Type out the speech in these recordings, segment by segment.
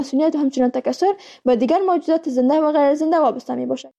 مسئولیت و همچنان تکثر با دیگر موجودات زنده و غیر زنده وابسته می باشد.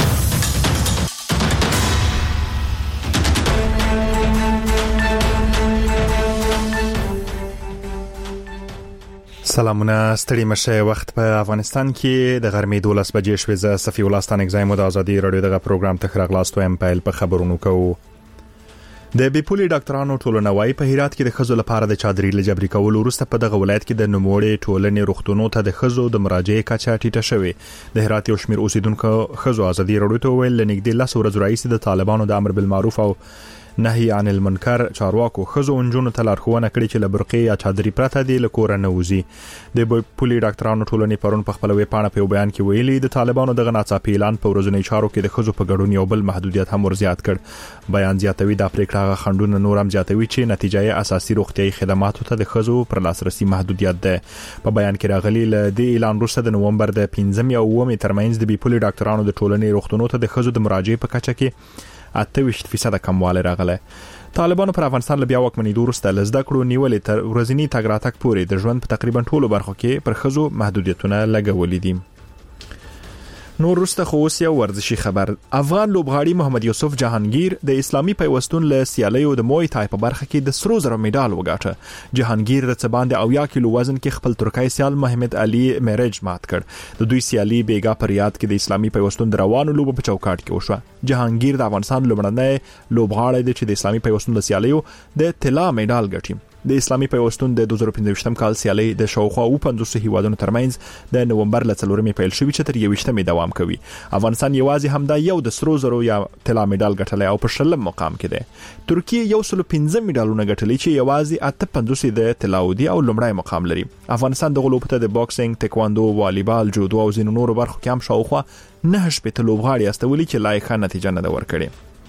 سلامونه، ستړي مشه. وخت په افغانستان کې د غرمې 12 بجې شوې. زه صفي الله ستانکزایم د ازادي رادیو دغه پروګرام ته خراغلاست وایم. پیل په خبرونو کوو. د بیپولي ډاکټرانو ټولنه وايي په هرات کې د خزو لپاره د چادري لجبري کول وروسته په دغه ولایت کې د نوموړي ټولنې روغتونونو ته د خزو د مراجعې کچه ټیټه شوې. د هرات یو شمېر اوسیدونکو خزو ازادي رادیو ته ویل نږدې 10 ورځې راځي د طالبانو د امر بالمعروف او نهي عن المنکر چارواکو خزو انجونو ته لارښوونه کړې چې له برقې یا چادري پرته دی له کور نه وځي. د بیپولي ډاکټرانو ټولنې پرون په خپل ویبپاڼه په بیان کې ویلي د طالبانو دغه ناڅاپي اعلان په ورځنی چارو کې د خزو په ګډون یو بل محدودیت هم ورزیات کړ. بیان زیاتوي د پریکړه خندونه نور هم زیاتوي چې نتیجه یې اساسي روغتيایي خدماتو ته د خزو پر لاسرسي محدودیت ده. په بیان کې راغلي ل دې اعلان وروسته د نوومبر د 15 او 9 ترمنځ د بیپولي ډاکټرانو د ټولنې روغتونونو ته د خزو د مراجعې په کچه کې 28% کموالی راغله. طالبانو پر افغانستان له بیا واکمنۍ وروسته له زده کړو نیولې تر ورځنی تګ راتګ پورې د ژوند په تقریبا ټولو برخو کې پر خزو محدودیتونه لګولې دي. نور وروسته خو اوس یو ورزشي خبر. افغان لوبغاړي محمد یوسف جهانگیر د اسلامي پیوستون له سیالیو د موي تای په برخه کې د سرو زرو میډال وګاټه. جهانگیر د څباندې 80 کیلو وزن کې خپل ترکای سیال محمد علي میرج مات کړ. د دوی سیالي بیګا پر یاد کې د اسلامي پیوستون د روانو لوبو په چوکاټ کې وشوه. جهانگیر د افغانستان لومړنی لوبغاړی دی چې د اسلامي پیوستون د سیالیو د طلا میډال ګټي. د اسلامي پیوستون د 2015 کال سیالي د شاوخوا 50 هیوادونو ترمنځ د نوومبر ل 4 پیل شوې چې تر 20 دوام کوي. افغانستان یوازې همدا یو د سرو زرو یا طلا میډال ګټلی او په شلم مقام کې دی. ترکیه یو سل 15 میډالونه ګټلي چې یوازې 58 د طلا ودي او لومړی مقام لري. افغانستان د غلوب ته د باکسینګ، تکواندو، والیبال، جودو او ځینو نورو برخو کې هم شاوخوا 9 لوبغاړي استولي چې لایقه نتیجه نه ورکړي.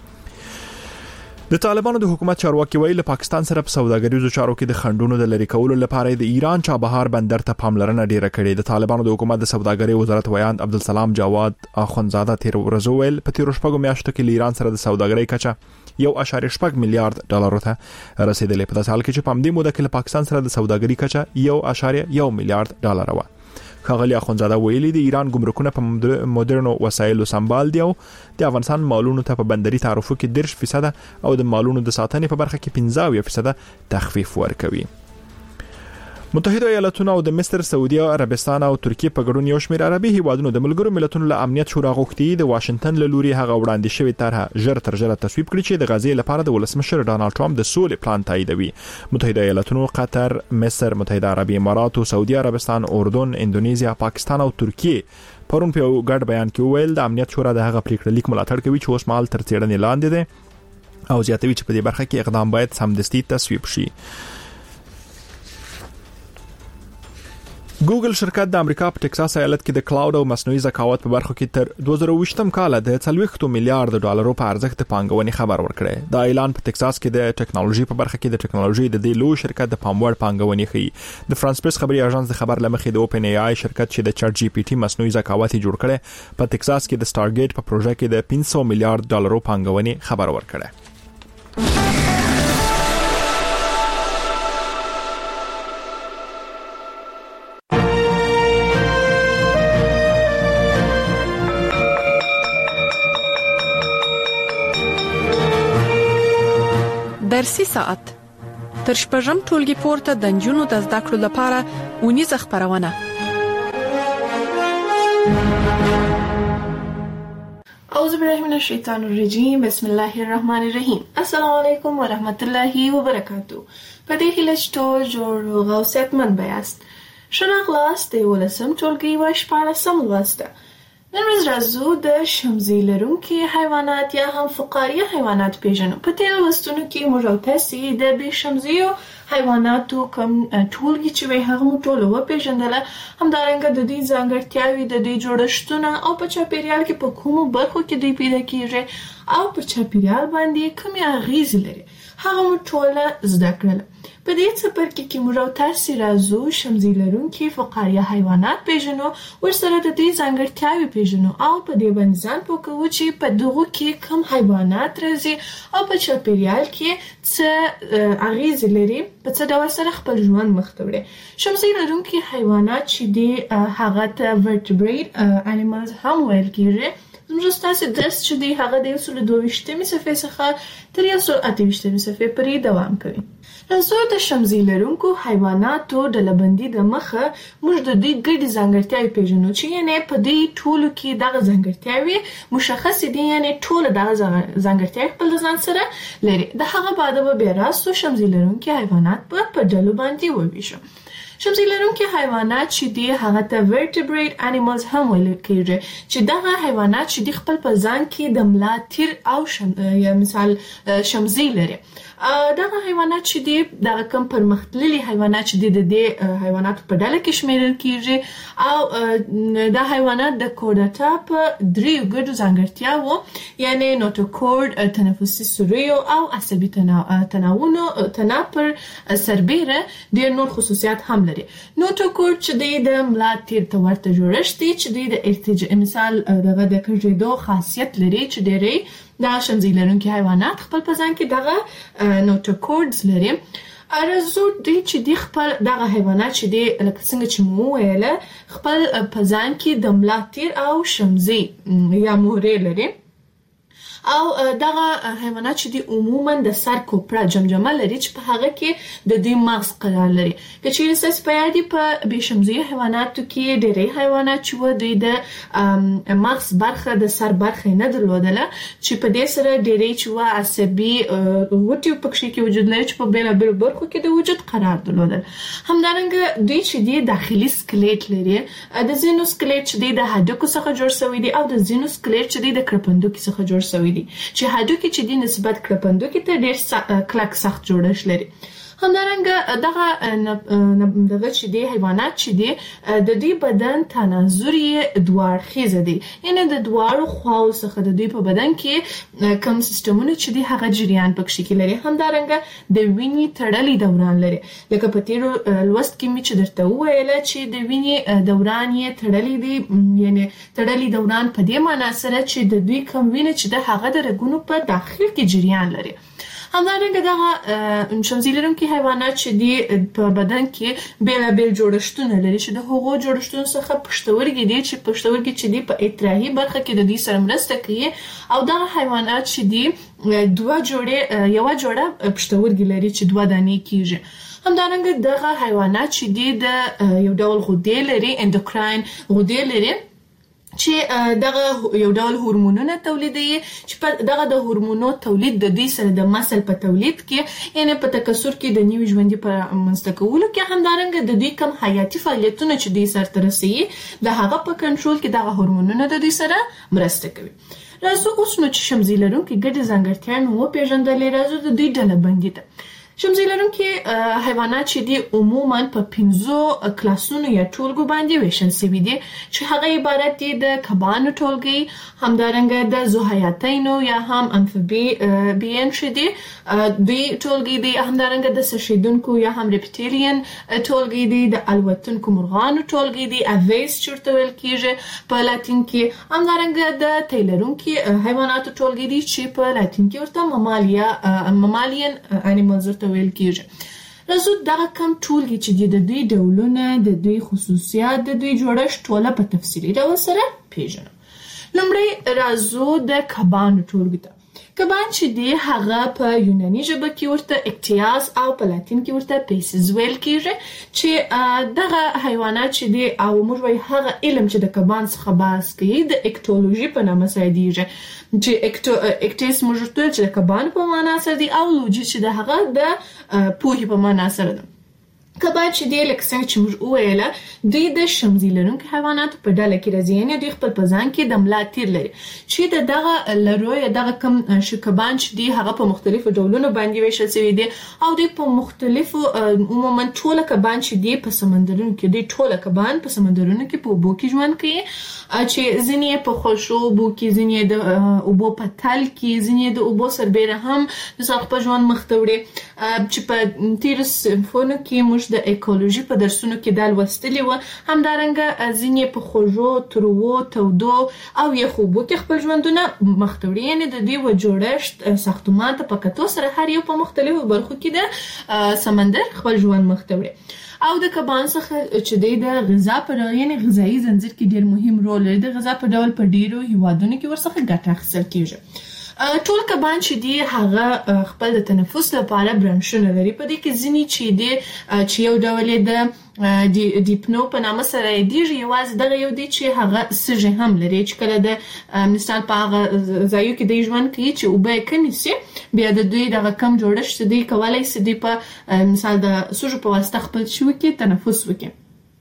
د طالبانو د حکومت چارواکي ویل له پاکستان سره په سوداګریزو چارو کې د خنډونو د لری کولو لپاره د ایران چابهار بندر ته پاملرنه ډیره کړې. د طالبانو د حکومت د سوداګرۍ وزارت ویاند عبدالسلام جواد اخونزاده تیر ورځ ویل په تیر شپږو میاشتو کې ایران سره د سوداګرۍ کچه 1.8 میلیارډ ډالر ته رسیدلې. په داسې حال کې چې په دې موده کې له پاکستان سره د سوداګرۍ کچه 1.1 میلیارډ ډالر و. ښاغلي اخونزاده ویلي د ایران ګمرکونه په مدرنو وسایلو سمبال دي او د افغانستان مالونو ته په بندري تعرفو کې 10% او د مالونو د ساتنې په برخه کې 15% تخفیف ورکوي. متحده ایالاتونه او د مصر، سعودي عربستان او ترکیه په ګډون یو شمېر عربي هیوادونو د ملګرو ملتونو له امنیت شورا غوښتي د واشنگټن له لوري هغه وړاندې شوی طرحه ژر تر ژره تصویب کړي چې د غزې لپاره د ولسمشر ډانلډ ټرمپ د سولې پلان تاییدوي. متحده ایالاتونو، قطر، مصر، متحده عربي امارات، سعودي عربستان، اردن، اندونیزیا، پاکستان او ترکیه پرون په ګډ بیان کې ویل د امنیت شورا د هغه پریکړه لیک ملاتړ کوي چې اوس مهال تر څېړنې لاندې دی او زیاتوي چې په دې برخه کې اقدام باید سمدستي تصویب شي. ګوګل شرکت د امریکا په ټکساس ایالت کې د کلاود او مصنوعي ذکاوت په برخو کې تر 2020 کال د 40 میلیارډ ډالرو په ارزښت پانګونې خبر ورکړي. دا اعلان په ټکساس کې د ټکنالوژي په برخه کې د ټکنالوژي د دې لوی شرکت د پاموړ پانګونې ښيي. د فرانس پریس خبري اژانس د خبر لمخې د اوپن ای آی شرکت چې د چټ جی پی ټي مصنوعي ذکاوت جوړ کړي په ټکساس کې د سټارګیټ په پروژه کې د 500 میلیارډ ډالرو پانګونې خبر ورکړي. درسي ساعت تر شپږم ټولګي پورته د نجونو د زده کړو لپاره ونیزه خبرونه. اعوذ بالله من الشیطان الرجیم، بسم الله الرحمن الرحیم. السلام علیکم ورحمت الله وبرکاتہ. په دې هیله چې ټول جوړ او صحتمند بیاست. ښه راغلاست د 11م ټولګي و 14م لوست. نن ورځ راځو د شمزي لرونکي حیوانات یا هم فقاریه حیوانات پیژنو. په تیرو لوستونو کې موږ او تاسې د بې شمزیو حیواناتو کوم ټولګي چې وي هغه مو ټول وپیژندله، همدارنګه د دوی ځانګړتیاوې، د دوی جوړښتونه او په چاپیریال کې په کومو برخو کې دوی پیدا کیږي او په چاپیریال باندې کومې اغیزې لري هغه مو ټول زده کړل. په دې څپرکي کې موږ تاسو راځو شمزي لرونکي فقاریه حیوانات پیژنو، ورسره د دې ځانګړتیاوې پیژنو او په دې باندې ځان پوه کوو چې په دغه کې کوم حیوانات راځي او په چاپیریال کې څه اغیز لري، په څه ډول سره خپل ژوند مخ ته وړي. شمزي لرونکي حیوانات چې دي هغه ته vertebrate animals هم ویل کېږي. زموږ ستاسو درس چې دی هغه د 122 صفحې څخه تر 128 صفحې پورې دوام کوي. راځو د شمزي لرونکو حیواناتو ډلبندي د مخه موږ د دې ګډې ځانګړتیاوې پیژنو چې یعنې په دې ټولو کې دغه ځانګړتیاوې مشخص دي، یعنې ټول دغه ځانګړتیاوې خپل ځان سره لري. د هغه بعد به بیا راځو شمزي لرونکي حیوانات په ډلو باندې وویشو. شمزي لرونکي حیوانات چې دي هغه ته vertebrate animals هم ویل کېږي، چې دغه حیوانات چې دي خپل په ځان کې د ملا تیر او یا مثال شمزي لري. دغه حیوانات چې دي دغه کم پرمختللي حیوانات چې دي د دې حیواناتو په ډله کې شمیرل کېږي او دا حیوانات د کوډاټا په 3 ګډو ځانګړتیاوو یعنی نوټوکورډ، تنفسي سوریو او عصبي تناپر سربېره ډېر نور خصوصیات هم لري. نوټوکورډ چې دی د ملا تیر ته ورته جوړښت دی چې دی د ارتجاع مثال دغه د کږېدو خاصیت لري چې ډېری دا شمزي لرونکي حیوانات خپل په ځان کې دغه نوټوکورډز لري. ارزو دی چې دی خپل دغه حیوانات چې دی لکه څنګه چې مو ویله خپل په ځان کې د ملا تیر او شمزي یا مهرې لري او دغه حیوانات چې دی عموما د سر کوپړه جمجمه لري چې په هغه کې د دې مغز قرار لري. که چیرې ستاسو په یاد په بېشمزي حیواناتو کې ډېری حیوانات چې و دوی د مغز برخه د سر برخه نه درلودله چې په دې سره ډېری چې و عصبي غوټې پکې کې وجود لري چې په بېلابېلو برخو کې د وجود قرار درلودل. همدارنګه دوی چې دی داخلي سکلیټ لري، د ځینو سکلیټ چې دی د هډوکو څخه جوړ شوی دی او د ځینو سکلیټ چې دی د کرپندوکي څخه جوړ شوی دی چې هډوکي چې دی نسبت کرپندوکي ته ډېر کلک سخت جوړښت لري. همدارنګه دغه چې دی حیوانات چې دی د دې بدن تناظر یې دواړخیزه دی، یعنی د دواړو خواو څخه د دوی په بدن کې کوم سیستمونه چې دی هغه جریان پکې کې لري. همدارنګه د وینې تړلې دوران لري، لکه په تیرو لوست کې مې چې درته وویله چې د وینې دوران یې تړلې دی، یعنی تړلې دوران په دې معنی سره چې د دوی کوم وینې چې د هغه د رګونو په داخل کې جریان لري. همدارنګه دغه شمزي لرونکي حیوانات چې دی په بدن کې بیلابیل جوړښتونه لري چې د هغو جوړښتونو څخه پښتورګي دي چې پښتورګي چې دی په اطراحي برخه کې د دې سره مرسته کوي او دغه حیوانات چې دی یو جوړه پښتورګي لري چې 2 دانې کیږي. همدارنګه دغه حیوانات چې دی د یو ډول غدې لري، اندوکراین غدې لري چې دغه یو ډول هورمونونه تولیدوي چې دغه د هورمونو تولید د دې سره د مسل په تولید کې یعنی په تکثر کې د نوي ژوندۍ په منځته کولو کې همدارنګه د دې کم حیاتي فعالیتونه چې دې سره ترسي د هغه په کنټرول کې دغه هورمونونه د دې سره مرسته کوي. راځو اوس نو چې شمزي لرونکي ګډې ځانګړتیاوې مو پیژندلې، راځو د دې ډلبندي ته. شمزي لرونکي حیوانات چې دي عموما په 5 کلاسونو یا ټولګو باندې ویشل شوي دي چې هغه عبارت دي د کبانو ټولګي، همدارنګه د ذوحیاتینو یا هم امفیبین چې دي دوی ټولګي دي، همدارنګه د سرشیدونکو یا هم ریپټیلین ټولګي دي، د الوتونکو مرغانو ټولګي دي، اویس چورته ویل کیږي په لاتین کې، همدارنګه د تیلرونکي حیواناتو ټولګي دي چې په لاتین کې ورته ممالین انیمالز ویل کېږي. راځو دغه کم ټولګي چې د دوی ډولونه، د دوی خصوصیات، د دوی جوړښت ټوله په تفصیلي ډول سره پیژنو. لومړی راځو د کبانو ټولګي ته. کبان چې دی هغه په یوناني ژبه کې ورته اکټیاس او په لاتین کې ورته پیسز ویل کېږي چې دغه حیوانات چې دی او موږ وایي هغه علم چې د کبان څخه بحث کوي د اکټولوژي په نامه سره دیږي چې اکټیس موږ ته چې د کبان په معنا سره دی او لوجي چې د هغه د پوهې په معنا سره ده. کبان چې دی لکه څنګه چې موږ وویله دوی د شمزي لرونکو حیواناتو په ډله کې راځي، یعنې دوی خپل په ځان کې د ملا تیر لري چې د دغه لرویه دغه کم کبان چې دی هغه په مختلفو ډولونو باندې ویشل شوي دي او دوی په مختلفو عموما ټول کبان چې دی په سمندرونو کې دي، ټول کبان په سمندرونو کې په اوبو کې ژوند کوي چې ځینې په خوشو اوبو کې، ځینې د اوبو په تل کې، ځینې د اوبو سربیره هم د ساق په ژوند مخ ته وړي چې په تیر صنفونو کې موږ د ایکولوژي په درسونو کې دا لوستلي وو. همدارنګه ځینې په خوږو، تروو، تودو او یخو اوبو کې خپل ژوندونه مخ ته وړي، یعنې د دوی جوړښت ساختمان ته په کتو سره هر یو په مختلفو برخو کې د سمندر خپل ژوند مخ ته وړي. او د کبان څخه چې د غذا په ډول یعنې غذایی زنجیر کې ډېر مهم رول لري، د غذا په ډول په ډیرو هیوادونو کې ورڅخه ګټه اخیستل کیږي. ټول کبان چې دی هغه خپل د تنفس لپاره برانشونه لري، په دې کې ځینې چې دی چې یو ډول د ډیپنو په نامه سره یادېږي، یوازې دغه یو دی چې هغه سږي هم لري چې کله د مثال په هغه ځایو کې دی ژوند کوي چې اوبه یې کمې سي، بیا د دوی دغه کم جوړښت دی کولی سي دوی په مثال د سږو په واسطه خپل شي وکړي، تنفس وکړي.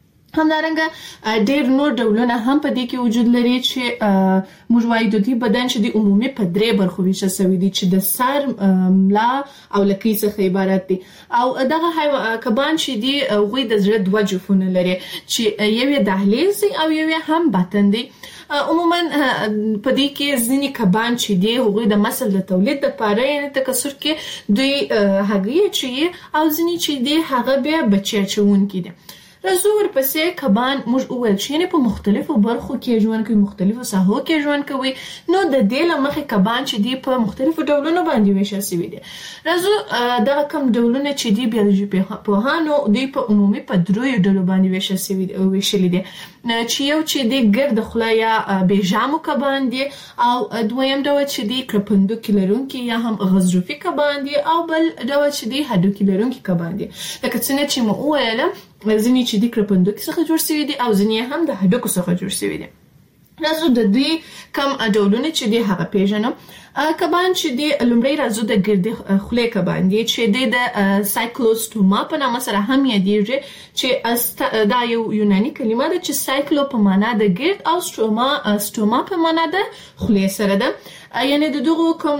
همدارنګه ډېر نور ډولونه هم په دې کې وجود لري چې موږ وایو د دوی بدن چې د عمومي په 3 برخو ویشل شوی دی چې د سر، ملا او لکۍ څخه عبارت دي. او دغه کبان چې دي هغوی د زړه 2 جوفونه لري چې یو یې دهلیز او یو یې هم باطن دی. عموما په دې کې ځینې کبان چې دي هغوی د مسل د تولید لپاره یعنې تکثر کې دوی هګۍ اچوي او ځینې چې دي هغه بیا بچي اچوونکي دي. راځو ورپسې کبان موږ وویل چې یعنې په مختلفو برخو کې ژوند کوي، مختلفو ساحو کې ژوند کوي، نو د دې له مخې کبان چې دي په مختلفو ډولونو باندې ویشل شوي دي. راځو دغه کم ډولونه چې دي بیولوژي پوهانو دوی په عمومي په 3 ډولو باندې ویشلي دي، چې یو چې دی ګرد خوله یا بیجامو کبان دي، او دویم ډول چې دی کرپندوکي لرونکي یا هم غضروفي کبان دي، او بل ډول چې دی هډوکي لرونکي کبان دي. لکه څنګه چې مو وویله ځینې چې د کرپندوکي څخه جوړ شوي دي او ځینې هم د هډوکو څخه جوړ شوي دي. راځو د دوی کم ډولونه چې دي هغه پیژنو. کبان چې دی لومړی راځو د ګردې خولې کبان دي چې د سایکلوستوما په نامه سره هم یادېږي، چې دا یو یوناني کلمه ده چې سایکلو په معنا د ګرد او ستوما په معنا د خولې سره ده. یعنې د دغو کوم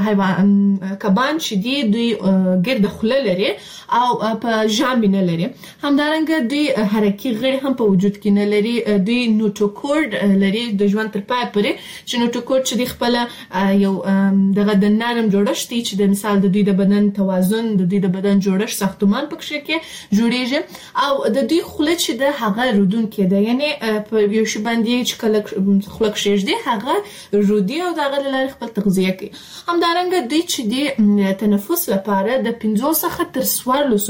کبان چې دی دوی ګرد خوله لري او په ژامې نه لري. همدارنګه دوی حرکي غړي هم په وجود کې نه لري. دوی نوټوکورد لري د ژوند تر پای پورې، چې نوټوکورد چې دی خپله یو دغه د نرم جوړښت دی چې د مثال د دوی د بدن توازن، د دوی د بدن جوړښت، ساختمان پکې کې جوړیږي. او د دوی خوله چې ده هغه رودونکې ده، یعنې په یو شي باندې چې کله خوله کښېږدي هغه رودي او د هغه له لارې خپل تغذیه کوي. همدارنګه دوی چې دی تنفس لپاره د 5 څخه تر 14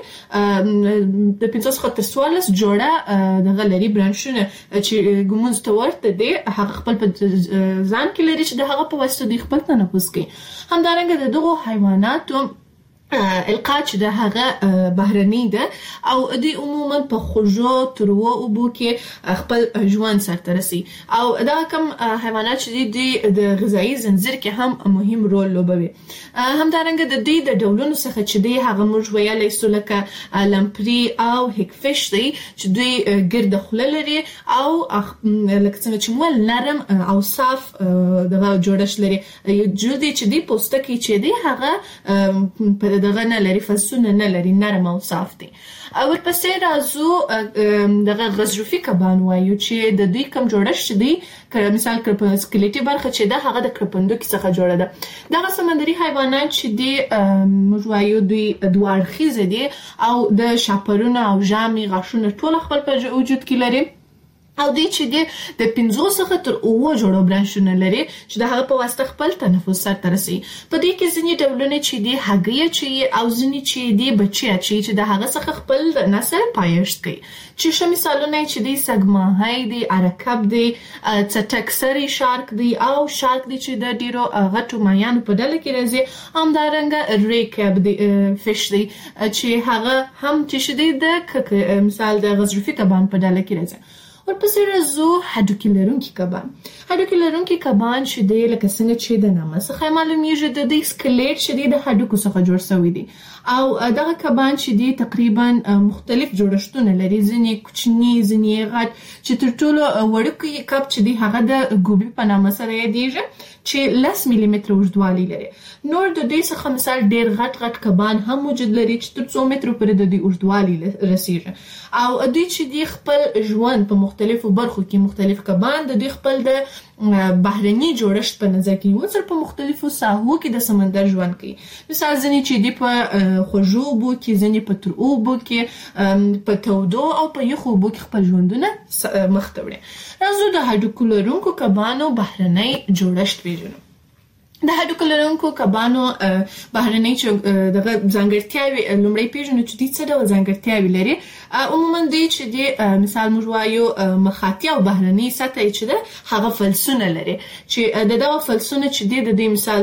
پورې د 5 څخه تر 14 جوړه دغه لري برانشونه چې ګمونځ ته ورته دی، هغه خپل په ځان کې لري چې د هغه په واسطه دوی خپل تنفس کوي. همدارنګه د دغو حیواناتو القا چې د هغه بهرني ده او دوی عموما په خوږو، تروو اوبو کې خپل ژوند سرته رسي. او دا کوم حیوانات چې دوی د غذایی زنجیر کې هم مهم رول لوبوي. همدارنګه د دوی د ډولونو څخه چې دوی هغه موږ ویلی سو لکه لمپري او هیکفش دی چې دوی ګرد خوله لري او لکه څنګه چې مو نرم او صاف دغه جوړښت لري. جلد چې دی پوستکی چې دی هغه دغه نه لري، فصونه نه لري، نرم او صاف دي. ورپسې راځو دغه غضروفي کبان وایو چې د دوی کم جوړښت دی، مثال سکلیټي برخه چې ده هغه د کرپندوکي څخه جوړه ده. دغه سمندري حیوانات چې دی موږ وایو دوی 2 اړخیزه دي او د شاپرونه او ژامې، غاښونه ټول خپل په وجود کې لري. او دوی چې دی د 5 څخه تر 9 جوړو برانشونه لري چې د هغه په واسطه خپل تنفس سرته رسي. په دې کې ځینې ډولونه چې دی هګۍ اچوي او ځینې چې دی بچي اچوي چې د هغه څخه خپل نسل پایښت کوي. چې ښه مثالونه یې چې دی سګماهی دی، ارکب دی، څټکسری شارک دی او شارک دی چې د ډیرو غټو ماهیانو په ډله کې راځي. همدارنګه ریکب دی فش دی چې هغه هم چې دی د مثال د غضروفي کبان په ډله کې راځي. ورپسې راځو هډوکي لرونکي کبان. هډوکي لرونکي کبان چې دی لکه څنګه چې د نامه څخه معلومیږي د دې سکلیټ چې دی د هډوکو څخه جوړ شوی دی او دغه کبان چې دی تقریبا مختلف جوړښتونه لري، ځینې کوچني ځینې غټ، چې تر ټولو وړوکی کب چې دی هغه د ګوبي په نامه سره یادیږي چې 10 ملي متره اوږدوالی لري. نور د دې څخه مثال ډېر غټ کبان هم موجود لري چې تر 2 مترو پورې د دې اوږدوالی رسیږي او دوی چې دی خپل ژوند په مختلفو برخو کې مختلف کبان د دوی خپل د بهرني جوړښت په نظر کې نیول سره په مختلفو ساحو کې د سمندر ژوند کوي. مثال ځینې چې دی په خوږو اوبو کې، ځینې په تروو اوبو کې، په تودو او په یخو اوبو کې خپل ژوندونه مخته وړي. راځو د هډوکو لرونکو کبانو بهرنی جوړښت وپېژنو. د هډوکو لرونکو کبانو بهرنی دغه ځانګړتیاوې لومړی پېژنو چې دوی څه ډول ځانګړتیاوې لري. عموما دوی چې دی مثال موږ وایو مخاطي او بهرنی سطح چې ده هغه فلسونه لري چې دغه فلسونه چې دی د دې مثال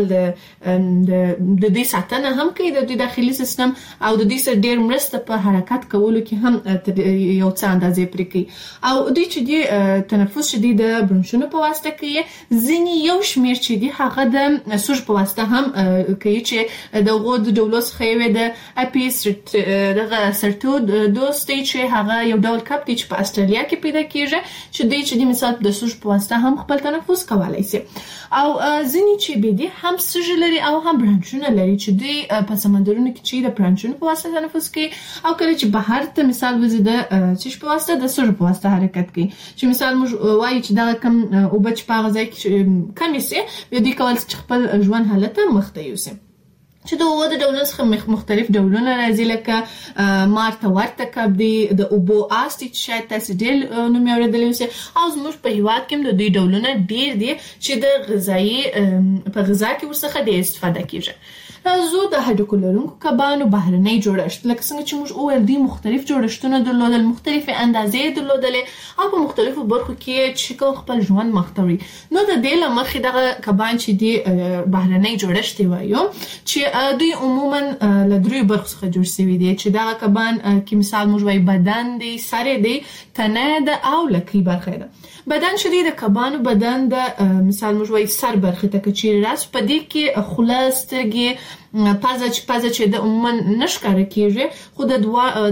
د دې ساتنه هم کوي د دې داخلي سیستم او د دې سره ډېر مرسته په حرکت کولو کې هم یو څه اندازې پرې کوي او دوی چې دی تنفس چې دی د برونشونو په واسطه کوي. ځینې یو شمېر چې دی هغه د سوژ په واسطه هم کوي چې دغه د ډولو څخه یو د اپیس دغه سرتودوستي چې هغه یو ډول کب دی چې په استرالیا کې پیدا کیږي چې دی چې د مثال د سوژ په واسطه هم خپل تنفس کولای شي او ځینې چې به دي هم سوژ لري او هم برانچونه لري چې دوی په سمندرونو کې چې د برانچونو په واسطه تنفس کوي او کله چې بهر ته مثال وزي د سوژ په واسطه د سوژ په واسطه حرکت کوي چې مثال موږ وایي چې دا کم او بچ په غځای کې کم سي به دي کول چې خپل ژوند حالت مخته یوسي چې د اوبو د ډولونو څخه مختلف ډولونه راځي لکه مارته ورته کب دی د اوبو آسټي چې شاید تاسو ډېر نوم یې اورېدلی اوسئ او زموږ په هېواد کې هم د دوی ډولونه ډېر دي چې د په غذا کې ورڅخه ډېر استفاده کیږي. راځو د هډوکو لرونکو کبانو بهرنی جوړښت. لکه څنګه چې موږ وویل دوی مختلف جوړښتونه درلودل، مختلفې اندازې درلودلې او په مختلفو برخو کې چې خپل ژوند مخته وړي. نو د دې له مخې دغه کبان چې دی بهرنی جوړښت وایو چې دوی عموما له دریو برخو څخه جوړ شوي دي چې دغه کبان کې مثال موږ وایو بدن دی، سر دی، تنه ده او لکۍ برخه ده. بدن چې دی د کبانو بدن د مثال موږ وایو سر برخه ته که چیرې راس په دې کې خوله، سترګې، پزه چې د عموما نشکاره کیږي خو د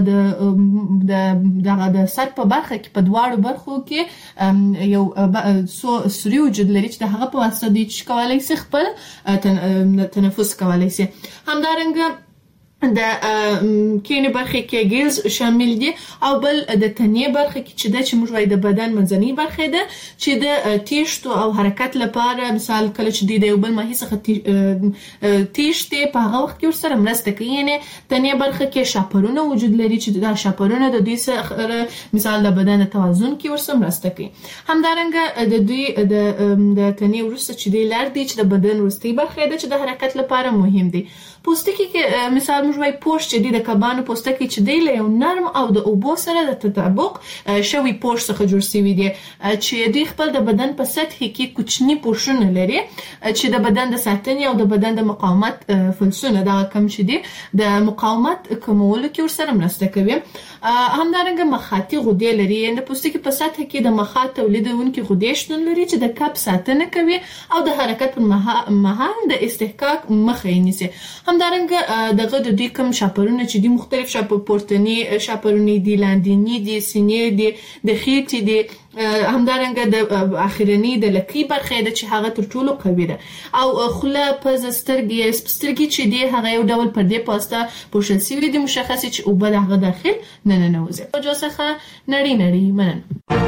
سر په برخه کې په دواړو برخو کې یو سوري وجود لري چې د هغه په واسطه دوی چې کولای شي خپل تنفس کولای شي. همدارنګه د کینې برخه کې ګیلز شامل دي او بل د تنې برخه کې چې د چې موږ وایو د بدن منځنۍ برخه ده چې د تیشتو او حرکت لپاره مثال کله چې د یو بل ماهي څخه تیشتې په هغه وخت کې ورسره مرسته کوي. یعنې تنې برخه کې شاپرونه وجود لري چې دا شاپرونه د دوی سره مثال د بدن توازن کې ورسره مرسته کوي. همدارنګه د دوی د تنې وروسته چې دی لار دی چې د بدن وروستۍ برخه ده چې د حرکت لپاره مهم دی. پوستکی کې مثال موږ وایو پوست چې دی د کبانو پوستکی چې دی له یو نرم او د اوبو سره د تطابق شوی پوست څخه جوړ شوی دی چې دوی خپل د بدن په سطح کې کوچني پوښونه لري چې د بدن د ساتنې او د بدن د مقاومت فلسونه دا کم چې دی د مقاومت کمولو کې ورسره مرسته کوي. همدارنګه مخاطي غدې لري، یعنې د پوستکي په سطح کې د مخاط تولیدونکي غدې شتون لري چې د کب ساتنه کوي او د حرکت پر مهال د استحقاق مخه یې نیسي. همدارنګه دغه د دوی کوم شاپرونه چې دي مختلف پورتني شاپرونه دي، لاندینی دي، سینې دي، د خېټې دي، همدارنګه د اخرنی د لکۍ برخه ده چې هغه تر ټولو قوي ده او خوله، پزه، سترګې چې دي هغه یو ډول پردې په واسطه پوښل شوي دي مشخصې چې اوبه د هغه داخل نه ننوځي. توجه څخه نړۍ مننه.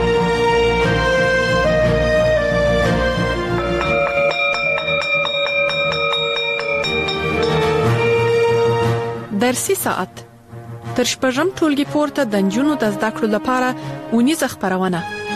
درسي ساعت تر شپږم ټولګي پورته د نجونو د زده کړو لپاره اونیزه خبرونه.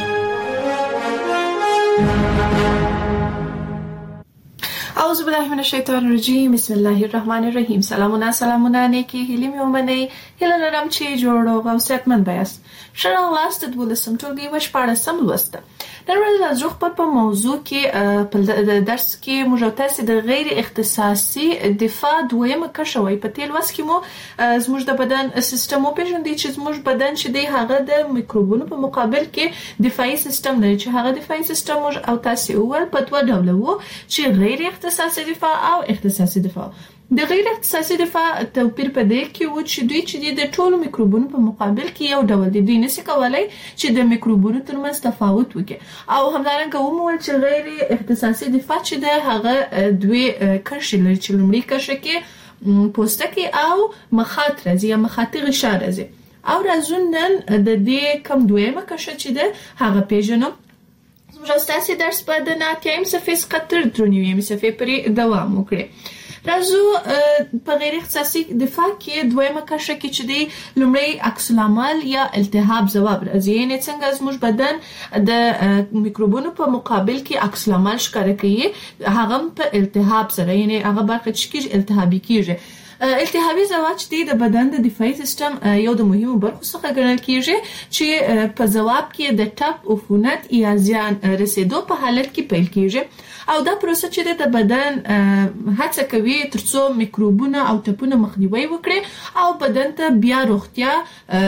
اعوذ بالله من الشیطان الرجیم، بسم الله الرحمن الرحیم. سلامونه نیکی هیلې مې ومنئ. هیله لرم چې جوړ او صحتمند یاست. ښه راغلاست د 12 ټولګي 14 لوست. نن ورځ راځو خپل په موضوع کې په درس کې موږ تاسو د غیر اختصاصي دفاع دویمه کشوي په تل وس کې مو زموږ د بدن سیستم او پیژندې چې زموږ بدن چې دی هغه د میکروبونو په مقابل کې دفاعي سیستم لري چې هغه دفاعي سیستم او تاسو ول په دوه ډول وو چې غیر اختصاصي دفاع او اختصاصي دفاع. د غیر اختصاصي دفاع توپیر په دې کې و چې دوی چې د ټولو میکروبونو په مقابل کې یو ډول دي دوی نشي کولای چې د میکروبونو ترمنځ تفاوت وکړي او همدارنګه ومول چې غیر اختصاصي دفاع چې د هغه دوی کرښې لري چې لومړی کرښه کې پوستکی او مخاط راځي یا مخاطي غشا راځي او راځونن د دې کم دویمه کرښه چې د هغه پیژنم زموږ تاسو درس په د ناتیم صفحه څخه درنیوي صفحه پرې دوام وکړي. راځو په غیر اختصاصي دفاع کې دویمه کرښه کې چې دی لومړی عکس العمل یا التهاب ځواب راځي یعنی څنګه زموږ بدن د میکروبونو په مقابل کې عکس العمل ښکاره کوي هغه په التهاب سره یعنی هغه برخه چې التهابي کیږي. التهابي ځواب چې د بدن د دفاعي سیستم یو د مهمو برخو څخه ګڼل کیږي چې په ځواب کې د ټپ عفونت یا زیان رسیدو په حالت کې پیل کیږي او دا پروسه چې د بدن هڅه کوي ترڅو میکروبونه او ټپونه مخنیوي وکړي او بدن ته بیا روغتیا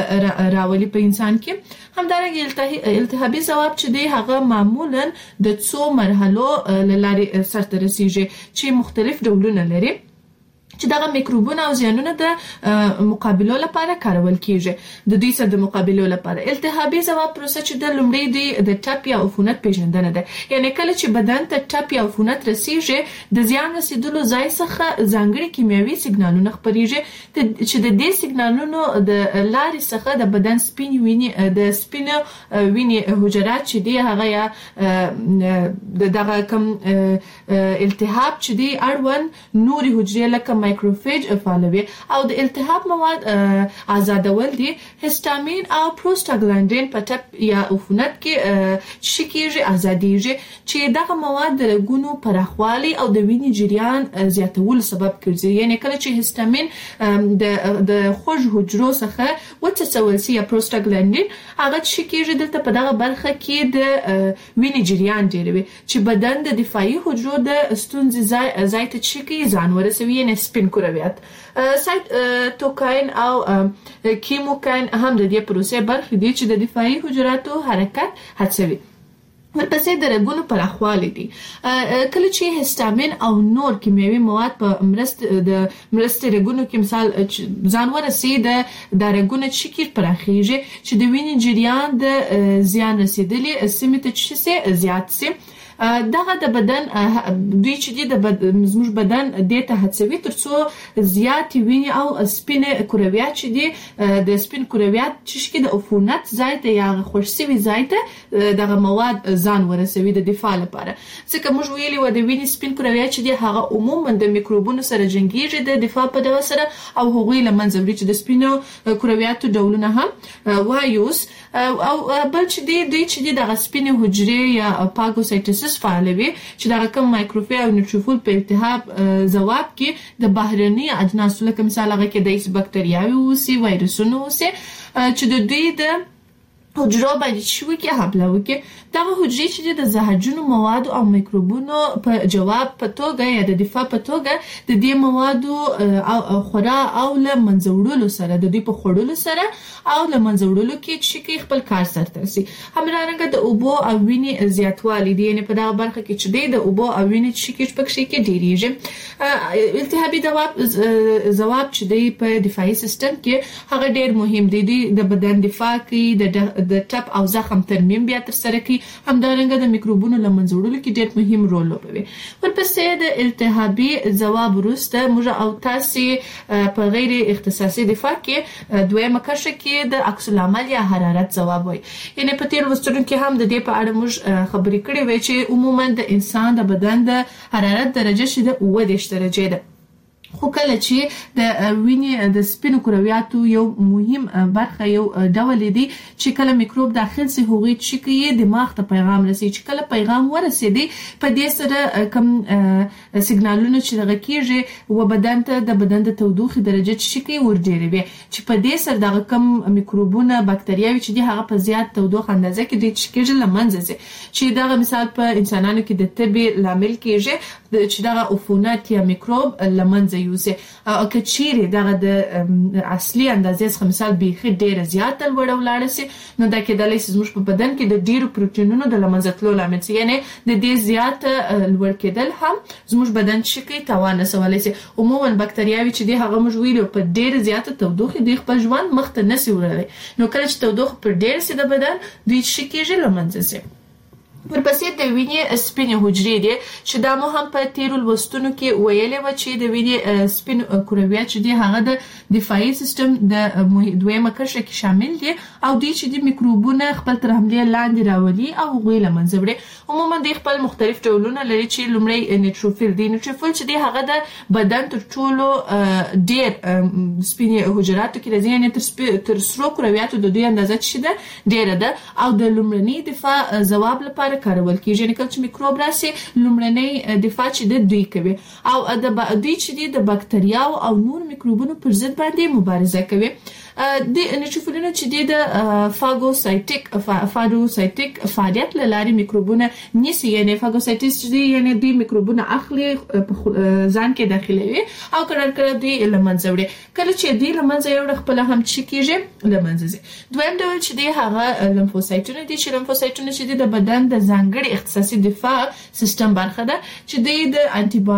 راولي په انسان کې. همدارنګه التهابي ځواب چې دی هغه معمولا د څو مرحلو لارې سرته رسیږي چې مختلف ډولونه لري چې دغه میکروبونه او زیانونه د مقابله لپاره کارول کیږي د دوی سره د مقابله لپاره. التهابي ځواب پروسه چې د لومړی د ټپ یا عفونت پیژندنه ده یعنی کله چې بدن ته ټپ یا عفونت رسیږي د زیان رسیدلو ځای څخه ځانګړي کیمیاوي سیګنالونه خپريږي چې د دې سیګنالونو د لارې څخه د بدن سپین ویني د سپین ویني حجرات چې دی هغه یا دغه کم التهاب چې دی اړوند نوري حجرې لکه مایکروفیج فعالوي او د التهاب مواد آزادول دي هیستامین او پروستاګلاندین په ټپ یا عفونت کې شکیږي آزادیږي چې دغه مواد د رګونو پراخوالي او د وینې جریان زیاتولو سبب ګرځي یعنی کله چې هیستامین د خوږ حجرو څخه وڅڅول شي یا پروستاګلاندین هغه شکیږي دلته په دغه برخه کې د وینې جریان ډیروي چې بدن د دفاعي حجرو د ستونزې ځای ته شکی ځان ورسوي یعنی سپین کرویات سایتوکاین او کیموکاین هم د دې پروسې برخه دي چې د دفاعي حجراتو حرکت هڅوي. ورپسې د رګونو پراخوالی دي کله چې هیستامین او نور کیمیاوي مواد په مرسته رګونو کې مثال ځان ورسي د رګونو چې پراخیږي چې د وینې جریان د زیان رسیدلې سیمه ته زیات سي دغه د بدن دوی چې د زموږ بدن د ته هڅوي ترڅو زیات ویني او سپین کرویات چې دي د سپین کرویات چې د عفونت ځای ته یا خوشسوي ځای ته دغه مواد ځان ورسوي د دفاع لپاره ځکه موږ ویلي و د ویني سپین کرویات چې دي هغه عموما د میکروبونو سره جنگيږي د دفاع په ډول سره او هغوی لمنځه وړي چې د سپینو کرویاتو ډولونه هم وایوس او بل چې دوی چې د سپین حجرې یا پاګوسایټس فعالوي چې د رقم مایکروفیج او نیوټروفیل په التهاب ځواب کې د بهرني اجناسو لکه مثال هغه کې د بکټریاوي او وایرسونو چې د دوی د حجرو باندې شوي کې حمله وکړي دغه حجرې چې د زهرجنو موادو او میکروبونو په جواب په توګه یا د دفاع په توګه د دې موادو او خورا او له منځوړلو سره د دې په خورلو سره او له منځوړلو کې چې خپل کار سره رسي همدارنګه د اوبو او وینې زیاتوالی دي یعنی په دغه برخه کې چې د اوبو او وینې چې پکې کې ډیریږي التهابي ځواب چې دی په دفاعي سیستم کې هغه ډیر مهم دی د بدن دفاع کې د ټپ او زخم ترمیم بیا تر سره کوي همدارنګه د میکروبونو لمنځوړلو کې ډېر مهم رول لوبوي. ورپسې د التهابي ځواب وروسته موږ او تاسو په غیر اختصاصي دفاع کې دویمه کرښه کې د عکس العمل یا حرارت ځواب وي یعنی په تیر وستونو کې هم د دې په اړه موږ خبرې کړې وې چې عموما د انسان د بدن د حرارت درجه چې د 9 درجه ده خو کله چې د وینې د سپینو کرویاتو یو مهم برخه یو ډول دی چې کله میکروب داخل سي هغوی چې کوي دماغ ته پیغام رسي چې کله پیغام ورسېدي په دې سره کم سیګنالونه چې دغه کیږي و بدن ته د بدن د تودوخې درجه چې کوي ورډېري وي چې په دې سره دغه کم میکروبونه بکټریاوي چې دي هغه په زیات تودوخه اندازه کې دي چې کېږي لمنځه ځي چې دغه مثال په انسانانو کې د تبې لامل کېږي چې دغه عفونات یا میکروب لمنځه یوسي او کچيري دغه د اصلي اندازې څخه مثال بیخي ډیره زیات لوړ ولاړ سي نو دا کېدلی شي زموږ په بدن کې د ډیرو پروتینونو د لمنځه تلو لامل سي یعنی د دې زیات لوړ کېدل هم زموږ بدن چې کوي تاوان رسولی سي عموما بکټریاوي چې دي هغه موږ ویلو په ډیره زیاته تودوخه د خپل ژوند مخته نسی وړي نو کله چې تودوخه پر ډیره سي د بدن دوی چې کېږي لمنځه سي ورپسې د وینې سپینې حجرې دي چې دا مو هم په تیرو لوستونو کې ویلې و چې د وینې سپین کرویات چې دي هغه د دفاعي سیستم د دویمه کرښه کې شامل دي او دوی چې د میکروبونه خپل تر حملې لاندې راولي او هغوی له منځه وړي عموما دوی خپل مختلف ډولونه لري چې لومړی نیوټروفیل دي نیوټروفیل چې دي هغه د بدن تر ټولو ډېر سپینې حجراتو کې راځي یعنې تر سرو کرویاتو د دوی اندازه چې ده ډېره ده او د لومړني دفاع ځواب لپاره کارول کیږي یعنی کله چې میکروب راسي لومړنۍ دفاع چې د دوی کوي او د دوی چې د بکټریاو او نور میکروبونو پر ضد باندې مبارزه کوي د نیوټروفیلونه چې د فاګوسایټیک فعالیت لاره میکروبونه نیسي یعنی فاګوسایټیس چې یعنی د میکروبونه اخلي ځان کې داخلوي او کله دوی لمنځه وړي کله چې دوی لمنځه وړي خپل هم چې کیږي لمنځه ځي دویم ډول چې دی هغه لمفوسایټونه دي چې لمفوسایټونه چې د بدن د ځانګړي اختصاصي دفاع سیستم برخه ده چې د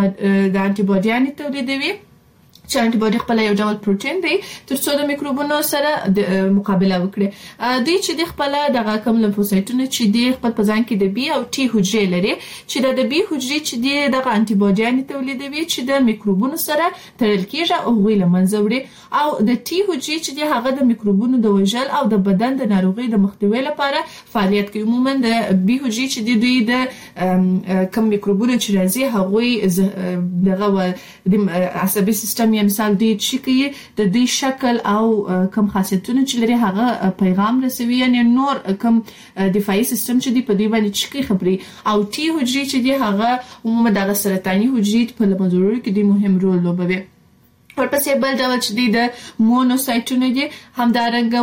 انټي باډیانو تولیدوي چې انټي باډي خپل یو ډول پروتین دی ترڅو د میکروبونو سره مقابله وکړي دوی چې د خپل دغه کم لمفوسایټونه چې د خپل په ځان کې د بي او ټي حجرې لري چې د بي حجرې چې د دغه انټي باډیانو تولیدوي چې د میکروبونو سره تړل کېږي او غوي لمنځه وړي او د ټي حجرې چې د هغه د میکروبونو د وژل او د بدن د ناروغي د مخنیوي لپاره فعالیت کوي عموما د بي حجرې چې دوی د کم میکروبونو چې راځي هغه دغه د عصبي سیستم مثال دی چې کوي د دې شکل او کم خاصیتونه چې لري هغه پیغام رسوي یعنی نور کم دفاعي سیستم چې دی په دې باندې چې خبري او ټي حجرې چې دی هغه عموما د سرطاني حجرې په لمنځه کې دی مهم رول لوبوي ورپسې بل ډول چې دی د مونوسایټونه دي همدارنګه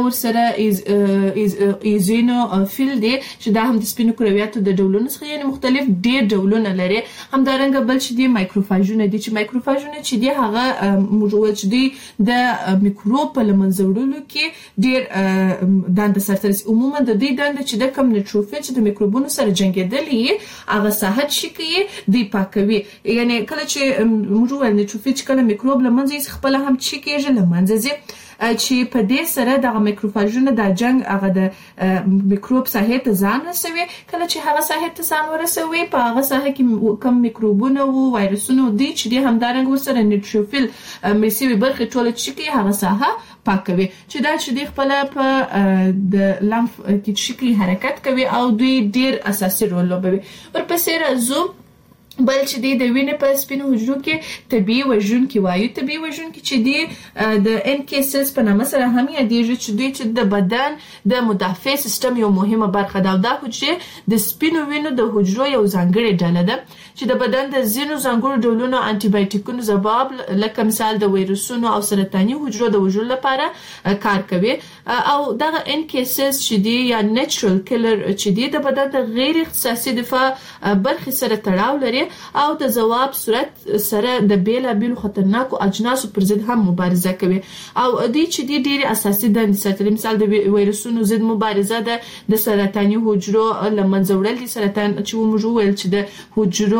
ورسره ایزینوفیل دي چې دا هم د سپینو کرویاتو د ډولونو څخه یعنی مختلف ډېر ډولونه لري همدارنګه بل چې دی مایکروفاژونه دي چې مایکروفاژونه چې دی هغه موجود چې دی د میکروب په لمنځه وړلو کې ډېر دنده سرته رسي عموما د دې دنده چې د کم نیوټروفیل چې د میکروبونو سره جنګېدلي هغه ساحه چې کوي دی پاکوي یعنی کله چې موږ ول نیوټروفیل چې کله میکروب لمنځه خپل هم چې کېږي لمنځه ځي چې په دې سره د میکروفاژونو د جنگ هغه د میکروب ساحه ته ځان رسوي کله چې هغه ساحه ته ځان ورسوي په هغه ساحه کې کم میکروبونه او وایرسونه دي چې د همدارنګ سره نیوټروفیل میسوي برخه ټول چې کې هغه ساحه پاکوي چې دا چې د خپل په د لمف کې چې حرکت کوي او دوی ډیر اساسي رول لوبوي ورپسې راځو بل چې دی د وینې په سپینو حجرو کې طبي وژونکي وایو طبي وژونکي چې دی د ان کې سلز په نامه سره هم یادېږي چې دوی چې د بدن د مدافع سیستم یو مهمه برخه ده او دا حجرې د سپینو وینو د حجرو یو ځانګړی ډله ده چې د بدن د ځینو ځانګړو ډولونو انټي بایوټیکونو ځواب لکه مثال د وایرسونو او سرطاني حجرو د وژلو لپاره کار کوي او دغه ان کې سلز چې دی یا نیچرل کیلر چې دی د بدن د غیر اختصاصي دفاع برخې سره تړاو لري او د ځواب صورت سره د بیلابیلو خطرناکو اجناسو پر ضد هم مبارزه کوي او دوی چې دی ډېر اساسي دندې ساتي مثال د وایرسونو ضد مبارزه ده د سرطاني حجرو لمنځه وړل دي سرطان چې موږ ویل چې د حجرو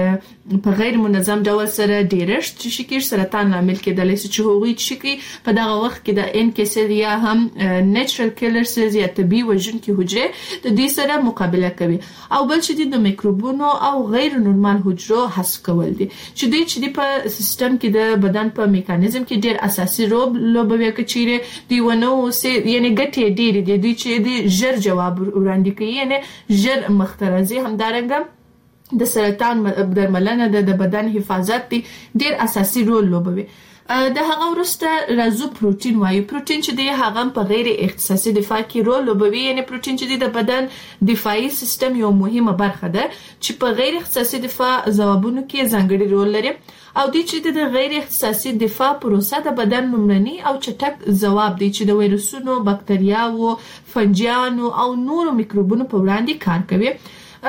په غیر منظم ډول سره ډیرشت چې شکل سرطان لامل کېدلی شي چې هغوی چې کوي په دغه وخت کې د ان کې سل یا هم نیچرل کیلر سلز یا طبي وژونکي حجرې د دې سره مقابله کوي او بل چې د میکروبونو او غیر نورمال حجرو حذف کول دي چې دوی چې په سیستم کې د بدن په میکانیزم کې ډېر اساسي رول لوبوي چې دی ونه اوسه یعنی ګټې ډېرې دي دوی چې د ژر جواب وړاندې کوي یعنی ژر مخترزي همدارنګه د سرطان درملنه د بدن حفاظت دي ډیر اساسي رول لوبوي. د هغه وروسته راځو پروتین وایو. پروتین چې دی هغه په غیر اختصاصي دفاع کې رول لوبوي، یعنی پروتین چې د بدن دفاعي سیستم یو مهمه برخه ده چې په غیر اختصاصي دفاع ځوابونو کې ځانګړي رول لري او د چې د غیر اختصاصي دفاع پروسه د بدن لومړني او چټک ځواب دی چې د وایرسونو، بکټریاوو، فنجیانو او نورو میکروبونو په وړاندې کار کوي.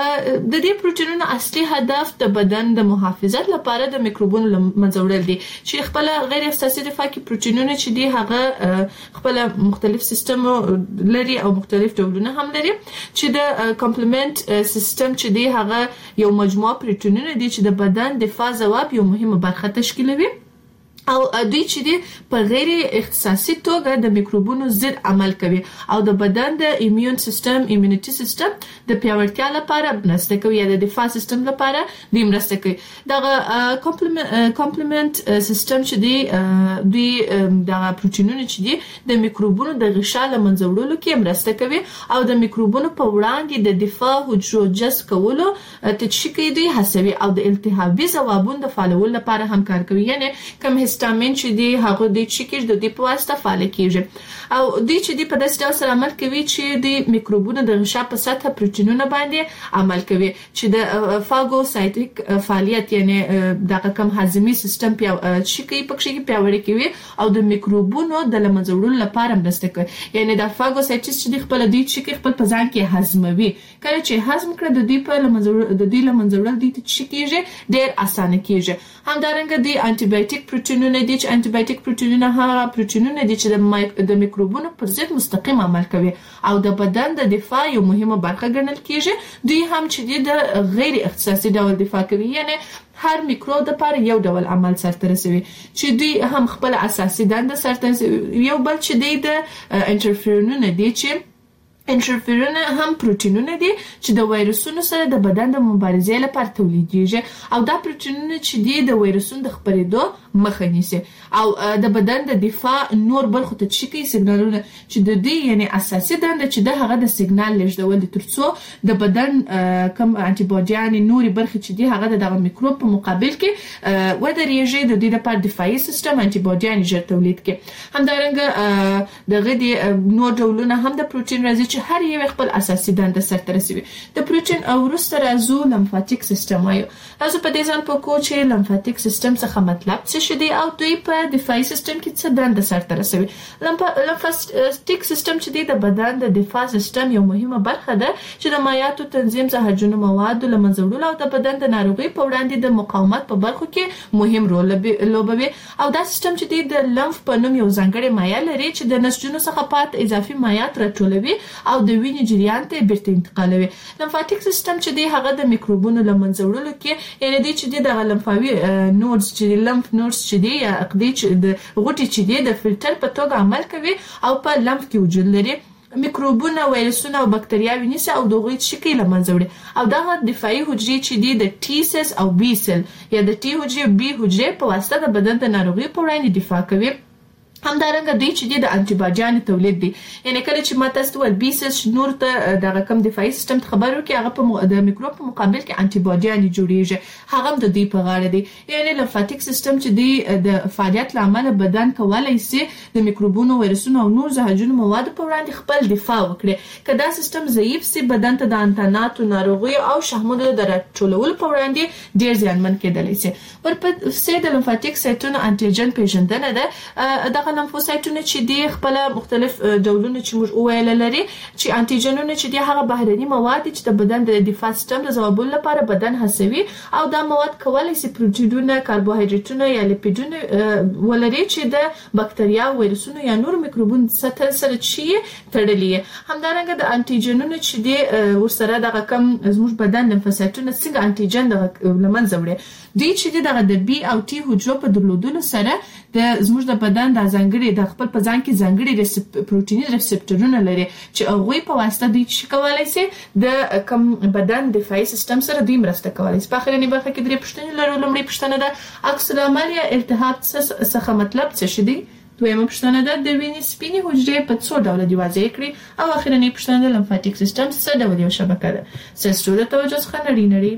د دې پروتینونو اصلي هدف د بدن د محافظت لپاره د میکروبونو منځ وړل دي چې خپل غیر اختصاصي دفاع کې پروتینونه چې دي هغه خپل مختلف سیستم لري او مختلف ډولونه هم لري چې د کمپلیمنت سیستم چې دي هغه یو مجموعه پروتینونه دي چې د بدن دفاع ځواب یو مهمه برخه تشکیلوي او دوی چې دي په غیر اختصاصي توګه د میکروبونو ضد عمل کوي او د بدن د ایمیون سیستم ایمونیټي سیستم د پیاوړتیا لپاره مرسته کوي یا د دفاع سیستم لپاره د مرسته کوي. دا کمپلیمنت سیستم چې دی دوی د پروتینونو چې دي د میکروبونو د غشا لمنځه وړلو کې مرسته کوي او د میکروبونو په وړاندې د دفاع حجرو جذب کولو تشکیل دی هڅوي او د التهابي ځوابونو د فعالولو لپاره هم کار کوي. یعنی کوم هیستامین چې دی هغه د چیکش د دې په واسطه فعال کیږي او د چې دی په داسې ډول سره عمل کوي چې د میکروبونو د غشا په سطح پروتینونو باندې عمل کوي چې د فاګوسایټیک فعالیت یعنی د کم هضمي سیستم چیکي پکې پیاوړی کوي او د میکروبونو د لمنځه وړلو لپاره مرسته کوي. یعنی د فاګوسایټس چې خپل د چیکي خپل په ځان کې هضموي کله چې هضم کړي د دې په لمنځه وړل د چیکيږي ډیر اسانه کیږي. همدارنګه د انټي بایوټیک پروتینونه دي چې انټي بایوټیک پروتینونه هغه پروتینونه دي چې د میکروبونو پر ضد مستقیم عمل کوي او د بدن د دفاع یو مهمه برخه ګڼل کیږي. دوی هم چې د غیر اختصاصي ډول دفاع کوي، یعنی هر میکروب د پر یو ډول عمل سرته رسوي چې دوی هم خپل اساسي دنده سرته رسوي. یو بل چې د انټرفیرونونه دي چې انټرفیرون هم پروتینونه دي چې د وایرسونو سره د بدن د مبارزې لپاره تولیدېږي او دا پروتینونه چې دي د وایرسونو د خپرېدو مخه نیسي او د بدن د دفاع نور برخو ته چیکي سیګنالونه چې د دې یعنی اساسي دنده چې د هغه د سیګنال لېږدول دي ترڅو د بدن کم انټي باډیان نوري برخې چې دي هغه د میکروب په مقابل کې ودرېږي د دې لپاره دفاعي سیستم انټي باډیان ژر تولید کوي. همدارنګه دغه د نور ډولونه هم د پروتین راځي هر یو خپل اساسي دنده سرته رسوي. د پروتین او وروسته راځو لمفاتیک سیستم وایو. تاسو په دې ځان پوه چې لمفاتیک سیستم څخه مطلب څه دی او دوی په دفاعي سیستم کې څه دنده سرته رسوي. لمفاتیک سیستم چې دی د بدن د دفاع سیستم یو مهمه برخه ده چې د مایعاتو تنظیم، زهرجنو موادو لمنځه وړلو او د بدن د ناروغي په وړاندې د مقاومت په برخو کې مهم رول لوبوي. او دا سیستم چې دی د لمف په نوم یو ځانګړی مایع لري چې د نسجونو څخه پات اضافي مایعات راټولوي او د وینې جریان ته بیرته انتقالوي. لمفاتیک سیستم چې دی هغه د میکروبونو لمنځه وړلو کې یعنی دی چې د لمفاوي نودز چې لمف نودز چې دی یا عقدې چې د غوټي چې دی د فلټر په توګه عمل کوي او په لمف کې وجود لري. میکروبونه، وایرسونه او بکټریاوې نیسي او دغه شکل لمنځه وړي او دغه دفاعي حجرې چې دی د ټي سیل او بي سیل یا د ټي حجرې بي حجرې په واسطه د بدن د ناروغي په وړاندې دفاع کوي. همدارنګه دوی چې د انټي باډیان تولید دي، یعنی کله چې ماته ستول بي سیل نور ته د رقم دفاعي سیستم خبرو کې هغه په د میکروب په مقابل کې انټي باډیان جوړیږي، هغه د دوی په غاړه دي. یعنی لمفاتیک سیستم چې دی د فعالیت لامل بدن کولای شي د میکروبونو، وایرسونو او نور زهرجنو موادو په وړاندې خپل دفاع وکړي. کله سیستم ضعیف سي بدن ته د انتاناتو ناروغي او شحمولو د راټولولو په وړاندې ډیر زیانمن کېدلی شي. ورپسې د لمفاتیک سایتونو انټيجن پیژندنه ده. لمفوسایټونه چې دی خپل مختلف ډولونه چې موږ وویل لري چې انټيجنونه چې دی هغه بهرني مواد چې د بدن د دفاع سیستم د ځوابولو لپاره بدن هڅوي او دا مواد کولای شي پروټینونه، کاربوهایډریټونه یا لیپیډونه ولري چې د بکټریا، وایرسونو یا نور میکروبونو سره چی تړلي. همدارنګه د انټيجنونه چې دی ورسره د کم زموږ بدن لمفوسایټونه څنګه انټيجن د لمنځه وړي دوی چې د بي او ټي حجرو په درلودلو سره د زموږ د بدن د ځانګړي د خپل په ځان کې ځانګړي پروتیني ریسپټورونه لري چې هغه په واسطه دوی چې کولای شي د کم بدن دفاعي سیستم سره دوی مرسته کولای شي. په اخرنی برخه کې درې پوښتنې لرو. لومړی پوښتنه ده عکس العمل یا التهاب څخه مطلب څه دی؟ دویمه پوښتنه ده د وینې سپینې حجرې په څو ډول دي واضح کړئ او اخرنی پوښتنه ده لمفاتیک سیستم څه ډول یو شبکه ده. ستاسو د توجه څخه نړۍ مننه.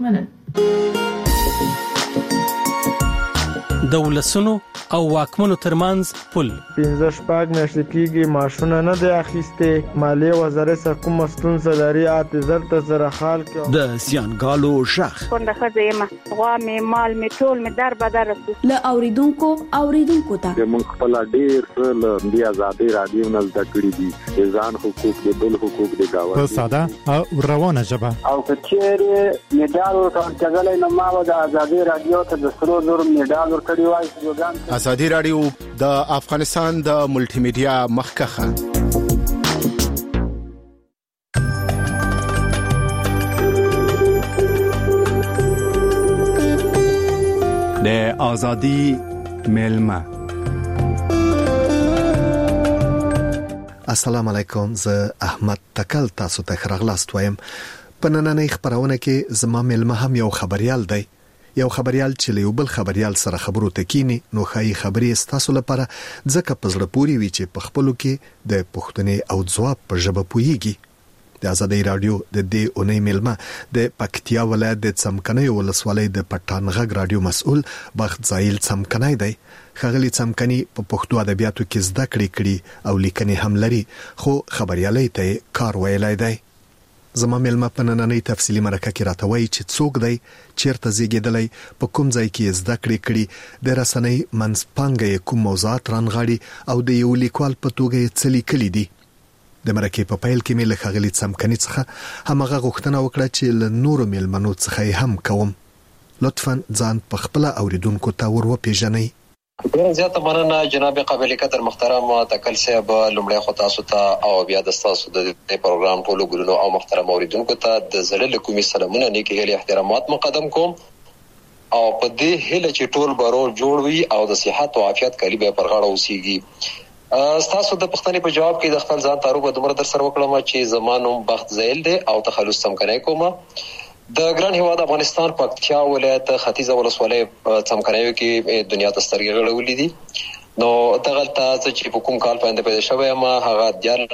د ولسونو او واکمنو ترمنځ پل 15 میاشتې کېږي ماشونه نه دی اخیسته مالیه وزارت سره کوم ستونزه لري اعتذار ته سره حال کې د سیانګالو شخ څنګه خزه یم غوا می مال می ټول می در بدر ل اوریدونکو ته موږ خپل ډیر له دی آزادي رادیو نه زده کړی دي ځان حقوق د بل حقوق د گاوه په ساده او روانه ژبه او کچېره میډال ورکړل نو ما د آزادي رادیو ته د سرو زر میډال ورکړی وای آزادي رادیو د افغانستان د ملټي میډیا مخکخه د آزادي ملما. السلام علیکم، زه احمد تکل تاسو ته خراغلاست وایم. په نننۍ خبرونه کې زما ملما هم یو خبريال دی، یو خبريال چې له بل خبريال سره خبرو تکینی نو خای خبري ستاسو لپاره ځکه پزړه پوری وی چې په خپلو کې د پښتنې او ځواب په ژبه پویږي. د آزادۍ رادیو د دې اونۍ ملما د پکتیا ولایت د څمکنۍ ولسوالۍ د پټانغږ رادیو مسؤل بخت زایل څمکنۍ دی. خغلی څمکنۍ په پښتو ادبیاتو کې زده کړې او لیکنې هم لري، خو خبريالۍ ته کار ویلای دی. زما ملما په نننۍ تفصیلی مرکه کې راته وایي چې څوک دی، چیرته زیږیدلی، په کوم ځای کې زده کړې د رسنۍ منځپانګه کوم موضوعات رانغاړي او د یو لیکوال په توګه څه لیکلي دي. د مرکه په پیل کې مې له خغلی څمکنۍ څخه همغه غوښتنه وکړه چې له نورو ملمنو څخه هم کوم. لطفاً ځان په خپل اوریدونکو ته وروپېژنئ. ډیر زیاته مننه جناب قابل قدر محترم تکل صاحب. لومړی خو تاسو ته او بیا د تاسو د پروګرام ټولو ګلونو او محترم اوریدونکو ته د زړه کومي سلامونه نیکی هلي احترامات مقدم کوم او په دې هله چې ټول بارو جوړ وي او د صحت او عافیت کلی به پرغاړه اوسيږي. تاسو د پښتنې په جواب کې د خپل ځان تعارف دومره در سره وکړم چې زمانوم بخت زیل دی او تخلص څمکنۍ کومه د ګران هیواد افغانستان پکتیا ولایت ختیځه ولسوالۍ څمکنۍ کې دنیا ته سترګې غړولې دي. نو دغه تاسو چې په کوم کال باندې پیدا شوی ما هغه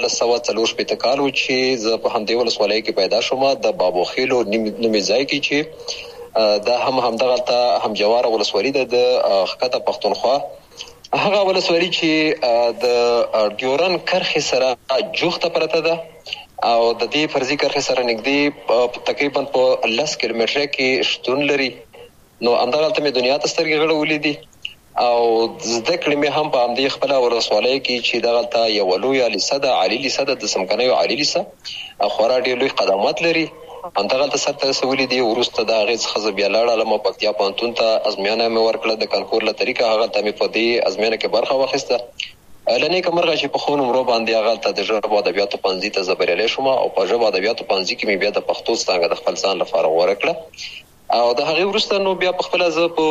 1940 کال و چې زه په همدې ولسوالۍ کې پیدا شوم د بابو خیلو نومي ځای کې چې دا همدغه هم جوار ولسوالۍ د خکته پښتونخوا هغه ولسوالۍ چې د ډیورن کرخې سره جوخته پرته ده او د دې فرضي کرخې سره نږدې تقریبا په 10 کیلومتره کې شتون لري. نو همدغه ته دنیا ته سترګې غړولې دي او زده کړې مې هم په همدې خپل ولسوالۍ کې چې دغه ته یو لوی لیسه ده، عالی لیسه ده، د څمکنۍ عالی لیسه خورا ډېر لوی خدمات لري. همدغه ته سره تسولې دي. ورسته د هغې څخه زه بیا لاړم پکتیا پوهنتون ته، ازموینه مې ورکړه د کنکور له طریقه. هغه ته مې په دې ازموینه کې برخه واخیسته. لنې کومرغه چې په خون عمره باندې هغه ته د ژبه ادبیاتو پنځي ته زبرلې شوم او په ژبه ادبیاتو پنځي کې مې بیا د پښتو څنګه د خپل ځان لپاره ورکړه او د هغې وروسته نو بیا په خپل ځ په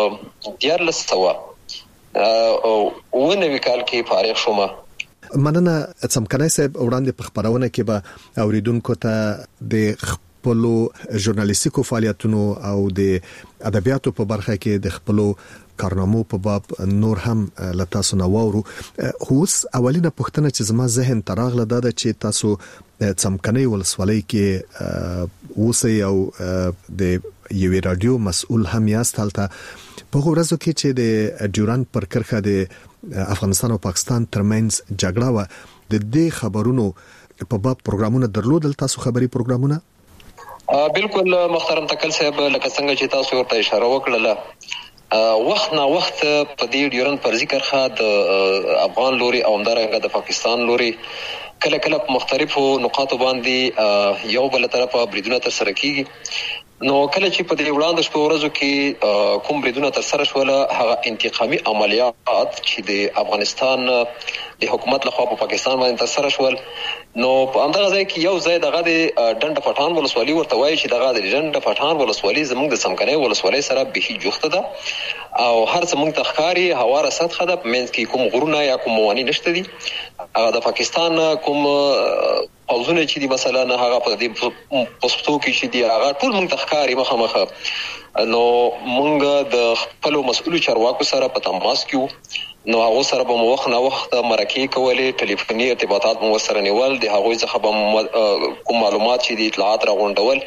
1990 کال کې فارغ شوم. مننه څمکنۍ صاحب. وړاندې په خبرونه کې به اوریدونکو ته د خپلو ژورنالیستیکو فعالیتونو او د ادبیاتو په برخه کې د خپلو کارنامو په باب نور هم لتاسو نو وورو. اوس اولینه پوښتنه چې زما ذهن ته راغله دا چې تاسو څمکنۍ ولسوالۍ کې اوسئ او د یوې رادیو مسؤل هم یاست. هلته په ورځو کې چې د ډیورن پر کرخه د افغانستان او پاکستان ترمنځ جګړه و، د دې خبرونو په باب پروګرامونه درلودل، تاسو خبري پروګرامونه؟ بالکل محترم تکل صاحب، لکه څنګه چې تاسو ورته اشاره وکړه وخت نه وخت په دې ډیورن پر ذکر خا د افغان لوري او همدارنګه د پاکستان لوري کله کله په مختلفو نقاطو باندې یو بل طرفه بریدونه تر سره کیږي. نو کله چې په دې وړاندې شپه ورځو کې کوم بریدونه تر سره شول، هغه انتقامي عملیات چې د افغانستان د حکومت لخوا په پاکستان باندې تر سره شول، نو په همدغه ځای کې یو ځای دغه د ډنډ پټان ولسوالۍ ورته وایي چې دغه د ډنډ پټان ولسوالۍ زموږ د څمکنۍ ولسوالۍ سره بهي جوخته ده او هر څه موږ ته ښکاري هواره سطحه ده، منځ کې کوم غرونه یا کوم مواني نشته دي. هغه د پاکستان کوم پوځونه چې دي مثلا هغه په دې پوسټو کې چې دي هغه ټول موږ ته ښکاري مخامخ. نو موږ د خپل مسؤل چارواکو سره په تماس کې وو، نو هغه سره به مو وخت نه وخت مرکې کولې، ټلیفوني ارتباطات مو سره نیول، د هغه څخه به کوم معلومات چې دي اطلاعات راغونډول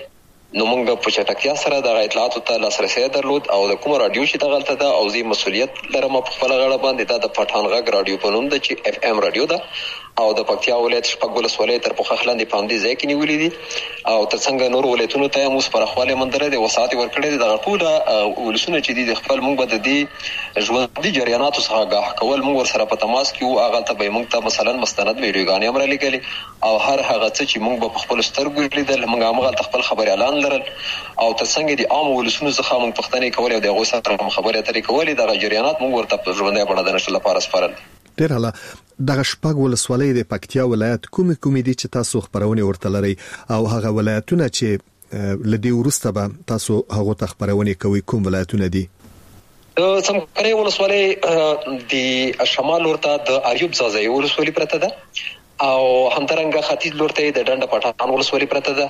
نو موږ په چټکتیا سره د اطلاعاتو ته لاسرسي درلود او د کوم رادیو چې دغلته ده او زی مسولیت لرم په خپل غاړه باندې دا د پټان غږ رادیو په نوم ده چې اف ام رادیو ده او د پکتیا ولایت شپږ ولسوالۍ تر پوخ خلاندې پاندې ځای کې نیولې دي او ترڅنګ نور ولایتونو ته موږ پرخواله مندره دي وسات ورکړي دي د ټول ولسونه چې دي خپل موږ بد دي ژوندۍ جریاناتو څخه آگاه کول موږ ور سره په تماس کې هغه ته به موږ ته مثلا مستند ویډیوګانې امر لیکلي او هر هغه څه چې موږ په خپل سترګو لیدل موږ هغه خپل خبري اعلان لرل او ترڅنګ دي عام ولسونو څخه موږ پښتنې کول او د غوسه سره خبري اترې کول د جریانات موږ ورته په ژوندۍ بڼه د نشل لپاره سپارل. ډیر هلا دغه شپږ ولسوالۍ د پکتیا ولایت کومې دي چې تاسو خبرونه ورته لري او هغه ولایتونه چې لدی ورسته به تاسو هغه ته خبرونه کوي کوم ولایتونه دي؟ څمکني ولسوالۍ د شمال ورته د ایوب زازای ولسوالۍ پرته ده او همدارنګه ختیځ ورته د ډنډ پټان ولسوالۍ پرته ده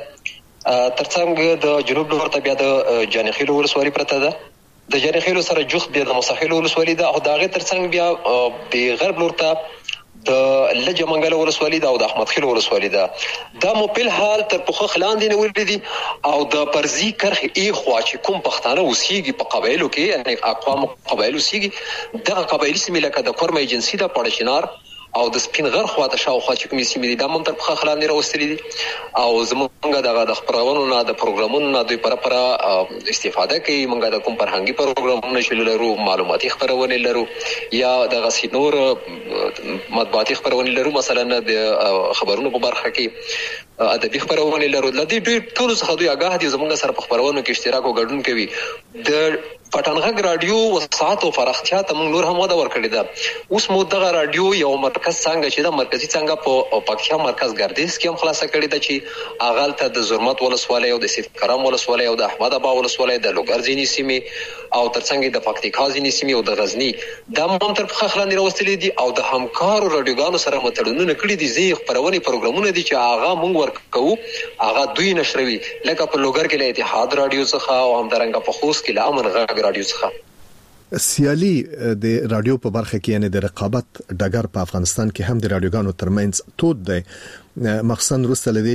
ترڅنګ د جنوب ورته بیا د جانخیل ولسوالۍ پرته ده د جانخیل سره جوخ بیا د مصاخیل ولسوالۍ ده او دغه ترڅنګ بیا د غرب ورته د لجه منګل ولسوالۍ ده او د احمد خیل ولسوالۍ ده دا مو په حال تر پوخ خلاندې نه ولې دي او د پرزي کرخ ای خوا چې کوم پښتانه وسیږي په قبایلو کې یعنی اقوام قبایلو وسیږي دغه قبایلی سیمه لکه د کورمه ایجنسی ده پړشینار او د سپین غر خواته شاوخوا چې کومې سیمې دي دا مونږ تر پخه خلاندې راوستلې دي او زمونږ دغه د خبرونو نه د پروګرامونو نه دوی پرپره استفاده کوي مونږ د کوم فرهنګي پروګرامونو چې لرو معلوماتي خبرونه لرو یا دغه سینور مطبوعاتي خبرونه لرو مثلا د خبرونو په برخه کې ادبي خبرونه لرو لدی دوی ټول څه دوی آگاه دي زمونږ سره په خبرونو کې اشتراک او ګډون کوي د پټانغږ رادیو وسات او فرختیا ته موږ نور هم ودا ورکړی دا اوس مو دغه رادیو یو مرکز څنګه چې د مرکزی څنګه په پکتیا مرکز ګردیز کې هم خلاصه کړی دا چې اغال ته د زرمت ولسوالۍ او د سید کرم ولسوالۍ او د احمد ابا ولسوالۍ د لوګرځینی سیمې او ترڅنګ د پکتیکا ځینی سیمې او د غزنی د هم تر په خلاندې راوستلې دي او د همکارو رادیوګانو سره متړونونه کړی دي زی خبرونه پروګرامونه دي چې هغه موږ ورکو هغه دوی نشروي لکه په لوګر کې له اتحاد رادیو څخه او همدارنګه په خوست کې له امن غږ رادیو څخه سیالي د رادیو په برخه کې یعنی د رقابت ډګر په افغانستان کې هم د رادیوګانو ترمنځ تود دی مخصوصا وروسته لدی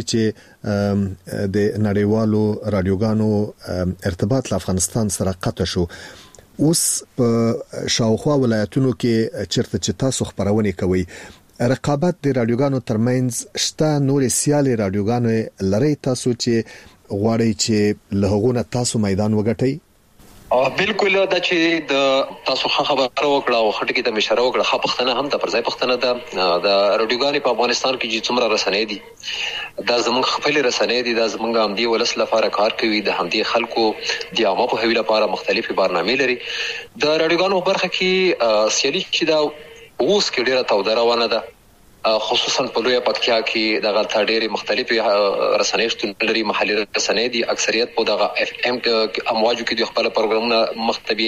چې د نړیوالو رادیوګانو ارتباط له افغانستان سره قطع شو اوس په شاوخوا ولایتونو کې چیرته چې تاسو خبرونه کوي رقابت د رادیوګانو ترمنځ شته نور سیالي رادیوګانو لري تاسو چې غواړئ چې له هغه تاسو میدان وګټئ بالکل دا چې د تاسو خبره وکړه او خټکی ته مشوره وکړه خو پښتنه هم د پرځای پښتنه ده د رادیوګانې په افغانستان کې چې څومره رسنۍ دي دا زموږ خپل رسنۍ دي دا زموږ هم دی ولس لپاره کار کوي د همدي خلکو د عامه په هویت لپاره مختلفي برنامې لري د رادیوګانو برخه کې سیالي چې دا اوس کې ډیره توده روانه ده خصوصا په لوی پکتیا کې دغه ډېری مختلفي رسنۍ شتون لري محلي رسنۍ دي اکثریت په دغه اف ام امواجو کې د خپل پروګرامونه مختبي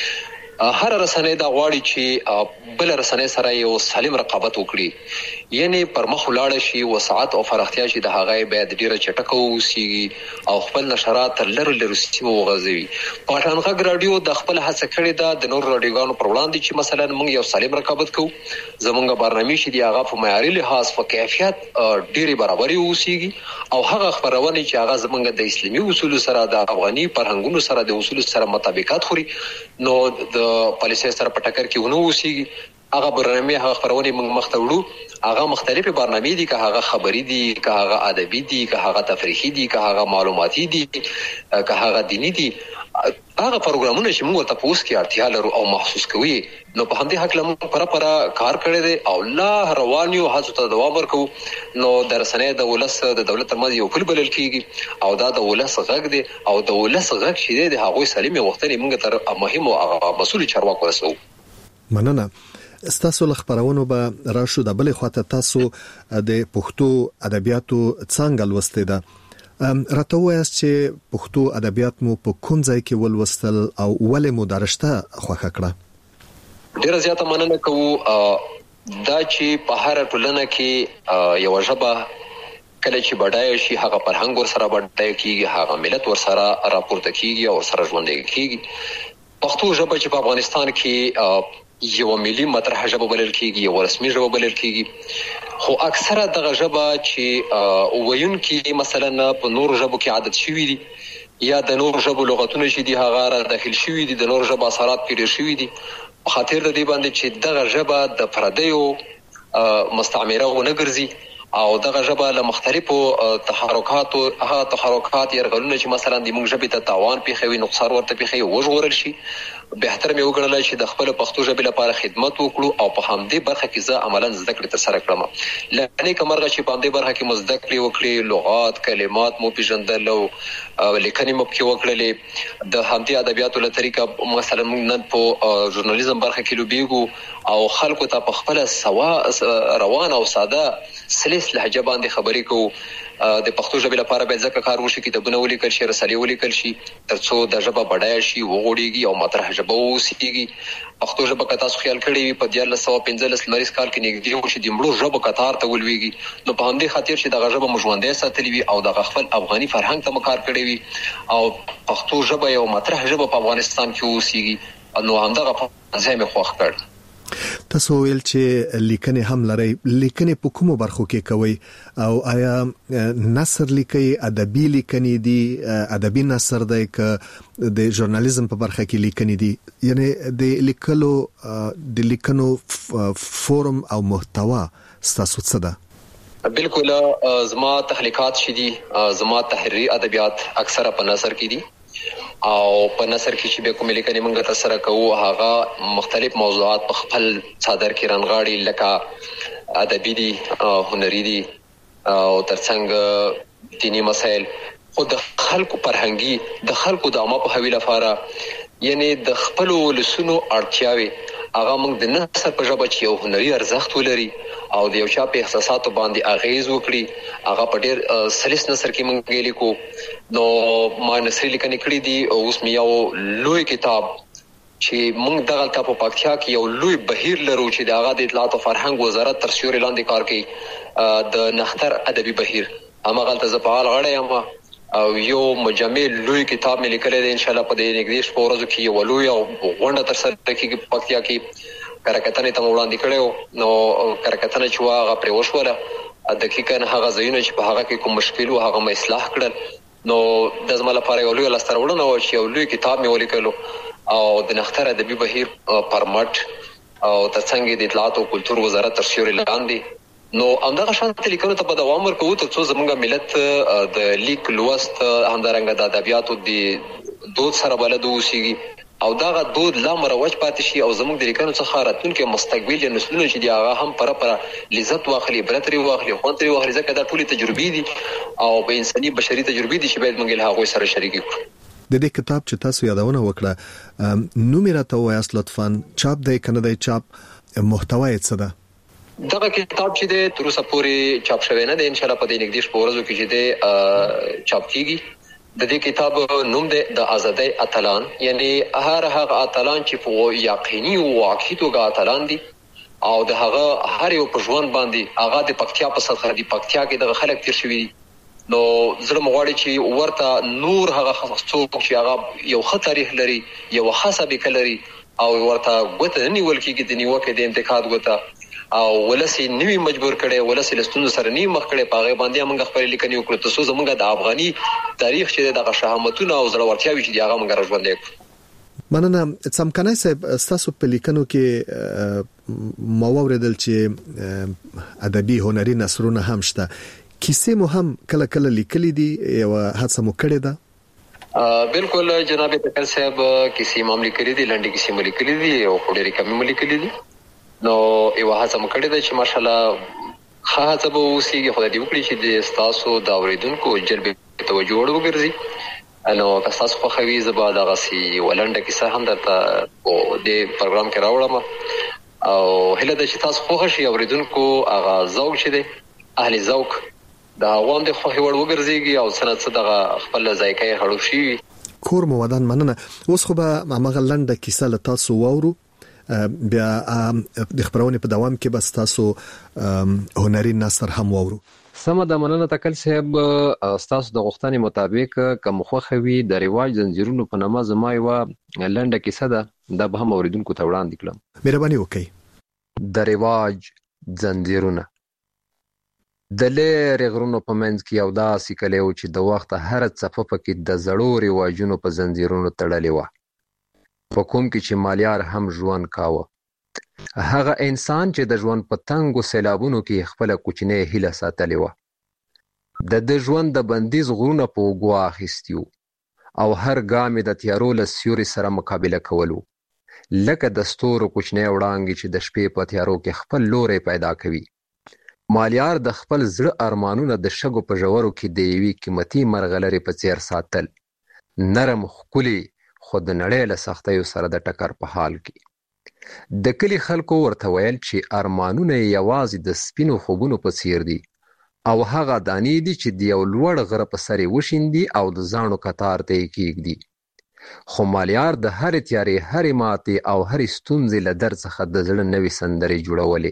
هر رسنۍ دا غواړي چې بل رسنۍ سره یو سالم رقابت وکړي یعنی پر مخ ولاړ شي وسعت او فرختیا شي د هغه باید ډیره چټکه وسی او خپل نشرات تر لري سیمه وغځوي پټان غږ رادیو د خپل هڅه کړې ده د نور رادیوګانو پر وړاندې چې مثلا موږ یو سالم رقابت کوو زمونږ برنامه شي دی هغه په معیاري لحاظ په کیفیت ډیره برابرۍ وسیږي او هغه خبرونه چې هغه زمونږ د اسلامي اصول سره د افغاني فرهنګونو سره د اصول سره مطابقت خوري نو د پالیسي سره په ټکر کې ونه وسیږي هغه برنامه هغه خبرونه موږ مخته وړو هغه مختلفه برنامه دي که هغه خبري دي که هغه ادبي دي که هغه تفریحي دي که هغه معلوماتي دي که هغه دینی دي هغه پروګرامونه چې موږ ته پوس کې اړتیا لرو او محسوس کوي نو په همدې حق لمو پرپره کار کړی دی او الله روانیو هڅو ته دوام ورکو نو درسنه د ولس د دولت ترمنځ یو پل بلل کیږي او دا د ولس غږ دی او د ولس غږ چې دی هغه سالم وختنی موږ تر مهم او مسؤل چارواکو رسو مننه ستاسو خبرونه به راشو د بلې خواته تاسو د پښتو ادبیاتو څنګه لوستئ ده راته وایاست چې پښتو ادبیات مو په کوم ځای کې ولوستل او ولې مو درشته خوښه کړه ډیره زیاته مننه کوو دا چې په هر ټولنه کې یو ژبه کله چې بډای شي هغه فرهنګ ور سره بډای کیږي هغه ملت ور سره راپورته کیږي او سره ژوندۍ کیږي پښتو ژبه چې په افغانستان کې یو ملي مطرح ژبه بلل کیږي یو رسمي ژبه بلل کیږي خو اکثره دغه ژبه چې ویونکي مثلا په نور ژبو کې عادت شوي دي یا د نور ژبو لغتونه چې دي هغه را داخل شوي دي د نور ژبو اثرات پرې ډېر شوي دي په خاطر د دې باندې چې دغه ژبه د پردیو مستعمره ونه ګرځي او دغه ژبه له مختلفو تحرکاتو یرغلونه چې مثلا د موږ ژبې ته تاوان پیښوي نقصان ورته پیښوي وژغورل شي بهتر مې وګڼل چې د خپل پښتو ژبې لپاره خدمت وکړو او په همدې برخه کې زه عملاً زده کړې ترسره کړم لکه کومرغه چې په همدې برخه کې مو زده کړې وکړې لغات کلمات مو پیژندل او لیکنې مو پکې وکړلې د همدې ادبیاتو له طریقه مثلا موږ نن په ژورنالیزم برخه کې لوبېږو او خلکو ته په خپله سوا روانه او ساده سلیس لهجه باندې خبرې کوو د پښتو ژبې لپاره باید ځکه کار وشي کتابونه ولیکل شي رسالې ولیکل شي ترڅو د ژبه بډایه شي وغوړېږي او مطرح ژبه واوسېږي پښتو ژبه که تاسو خیال کړی وي په 1915 لمریز کال کې نږدې وشي د مړو ژبو قطار ته ولوېږي نو په همدې خاطر چې دغه ژبه مو ژوندۍ ساتلې وي او دغه خپل افغاني فرهنګ ته مو کار کړی وي او پښتو ژبه یو مطرح ژبه په افغانستان کې اوسېږي نو همدغه ځای مې خوښ کړ تاسو ویل چې لیکنې هم لري لیکنې په کومو برخو کې کوي او آیا نثر لیکي ادبي لیکنې دي ادبي نثر دی که د ژورنالیزم په برخه کې لیکنې دي یعنی د لیکنو فورم او محتوا ستاسو څه ده بالکل زما تخلیقات شدي زما تحریری ادبیات اکثره په نثر کې دي او په نثر کې چې به کوم لیکنې موږ ترسره کوو هغه مختلف موضوعات په خپل صادر کې رانغاړي لکه ادبي دي هنري دي او ترڅنګ دینی مسایل خو د خلکو فرهنګي د خلکو د عامه په حویل لپاره یعنی د خپل ولسونو اړتیاوي هغه موږ د نثر په ژبه چې یو هنري ارزښت ولري او د یو چا په احساساتو باندې اغیز وکړي هغه په ډېر سلیس نثر کې موږ لیکو نو ما نثري لیکنې کړې دي او اوس مې یو لوی کتاب چې موږ دغه په پکتیا کې یو لوی بهیر لرو چې د هغه د اطلاعات او فرهنګ وزارت تر سیوري لاندې کار کوي د نختر ادبي بهیر همغلته زه فعال غړی یم او یو مجمع لوی کتاب مې لیکلی دی انشاءالله په دې نږدې شپو ورځو کې یو لوی غونډه ترسره کېږي په پکتیا کې کرکتنې ته مو وړاندې کړی نو کرکتنه چې وه هغه پرې وشوله دقیقا هغه ځایونه چې په هغه کې کوم مشکل و هغه مې اصلاح کړل نو د زما لپاره یو لوی لاسته راوړنه وه چې یو لوی کتاب مې ولیکلو او د نختر ادبي بهیر پر مټ او ترڅنګ د اطلاعات او کلتور وزارت تر سیوري لاندې نو همدغه شانتې لیکنو ته به دوام ورکوو تر څو زموږ ملت د لیک لوست همدارنګه د ادبیاتو د دود سره بلد واوسېږي او دغه دود لا مروج پاتې شي او زموږ د لیکنو څخه راتلونکي مستقبل نسلونه چې دي هغه هم پرپره لذت واخلي عبرت لري واخلي خوند لري واخلي ځکه دا ټولې تجربې دي او په انساني بشري تجربې دي چې باید موږ له هغوی سره شریک کړو د دې کتاب چې تاسو یادونه وکړه نوم یې راته وایاست لطفاً چاپ دی کنه دی چاپ محتوا یې څه ده دغه کتاب چې د تر اوسه پورې چاپ شوی نه دی انشاءالله په دې نږدې شپو ورځو کې چې دی چاپ کیږي د دې کتاب نوم دی د ازادۍ اتلان یعنی هر هغه اتلان چې په یقیني او واقعي توګه اتلان دي او د هغه هر یو په ژوند باندې هغه د پکتیا په سر د پکتیا کې د خلک تیر شوی دي نو زړه مغواړي چې ورته نور هغه څوک چې هغه یو ښه تاریخ لري یو ښه سابقه لري او ورته ګوته نیول کېږي د نیوکې د انتقاد ګوته او ولسی نیوی مجبور کړي ولسی لستونو سره نیم مخ کړي پاغه باندې موږ خپل لیکنې وکړو تاسو زموږ د افغاني تاریخ چې د شهامتونو او زړورتیاوي چې هغه موږ راژوندې کړو مننه څمکنای صاحب تاسو په لیکنو کې مو اوریدل چې ادبي هنري نثرونه هم شته کیسې مو هم کله کله لیکلې دي یو هڅه مو کړې ده بالکل جناب تکل صاحب کیسې مو لیکلې دي لنډې کیسې مو لیکلې دي او ډېرې کمې مو لیکلې دي نو یو هڅه مو کړې ده چې ماشاءالله هڅه به وسیږي خدای دې وکړي چې د تاسو د اوریدونکو جلب توجه وګرځي نو تاسو خو خوي زبا دغه سي ولنډه کیسه هم درته د پروګرام کې راوړم او هله د چې تاسو خو شي اوریدونکو هغه ذوق شه دي اهل ذوق دا غوند خو هیوړ وګرځيږي او سنت دغه خپل ذایقه هړو شي کور مو ودان مننه اوس خو به مغه لنډه کیسه له تاسو وورو بیا د خبرونې په دوام کې بس تاسو هنري نثر هم وورو سمه د مننه تکل صاحب تاسو د غوښتنې مطابق کوم خوخوي د رواج زنجیرونو په نامه زما یو لنډه کیسه ده د به هم اوریدونکو ته وړاندې کړم. مهرباني وکړئ. د رواج زنجیرونه د لرې غرونو په منځ کې یو داسې کلی و چې د وخت هر څپه پکې د زړو رواجونو په زنجیرونو تړلې وه، په کوم کې چې مالیار هم ژوند کاوه. هغه انسان چې د ژوند په تنګو سیلابونو کې خپله کوچنۍ هیله ساتلې وه، د ژوند د بندیز غرونه په اوږو اخیستي وو او هر ګام یې د تیارو له سیوري سره مقابله کولو، لکه د ستورو کوچنۍ وړانګې چې د شپې په تیارو کې خپل لوری پیدا کوي. مالیار د خپل زړه ارمانونه د شګو په ژورو کې د یوې قیمتي مرغلرې په څیر ساتل، نرم ښکلي خو د نړۍ له سختیو سره د ټکر په حال کې. د کلي خلکو ورته ویل چې ارمانونه یې یوازې د سپینو خوبونو په څیر دي او هغه دانې دي چې د یو لوړ غره په سر یې وشیندي او د زاڼو کتار ته یې کیږدي. خو مالیار د هرې تیارې، هرې ماتې او هرې ستونزې له درد څخه د زړه نوې سندرې جوړولې.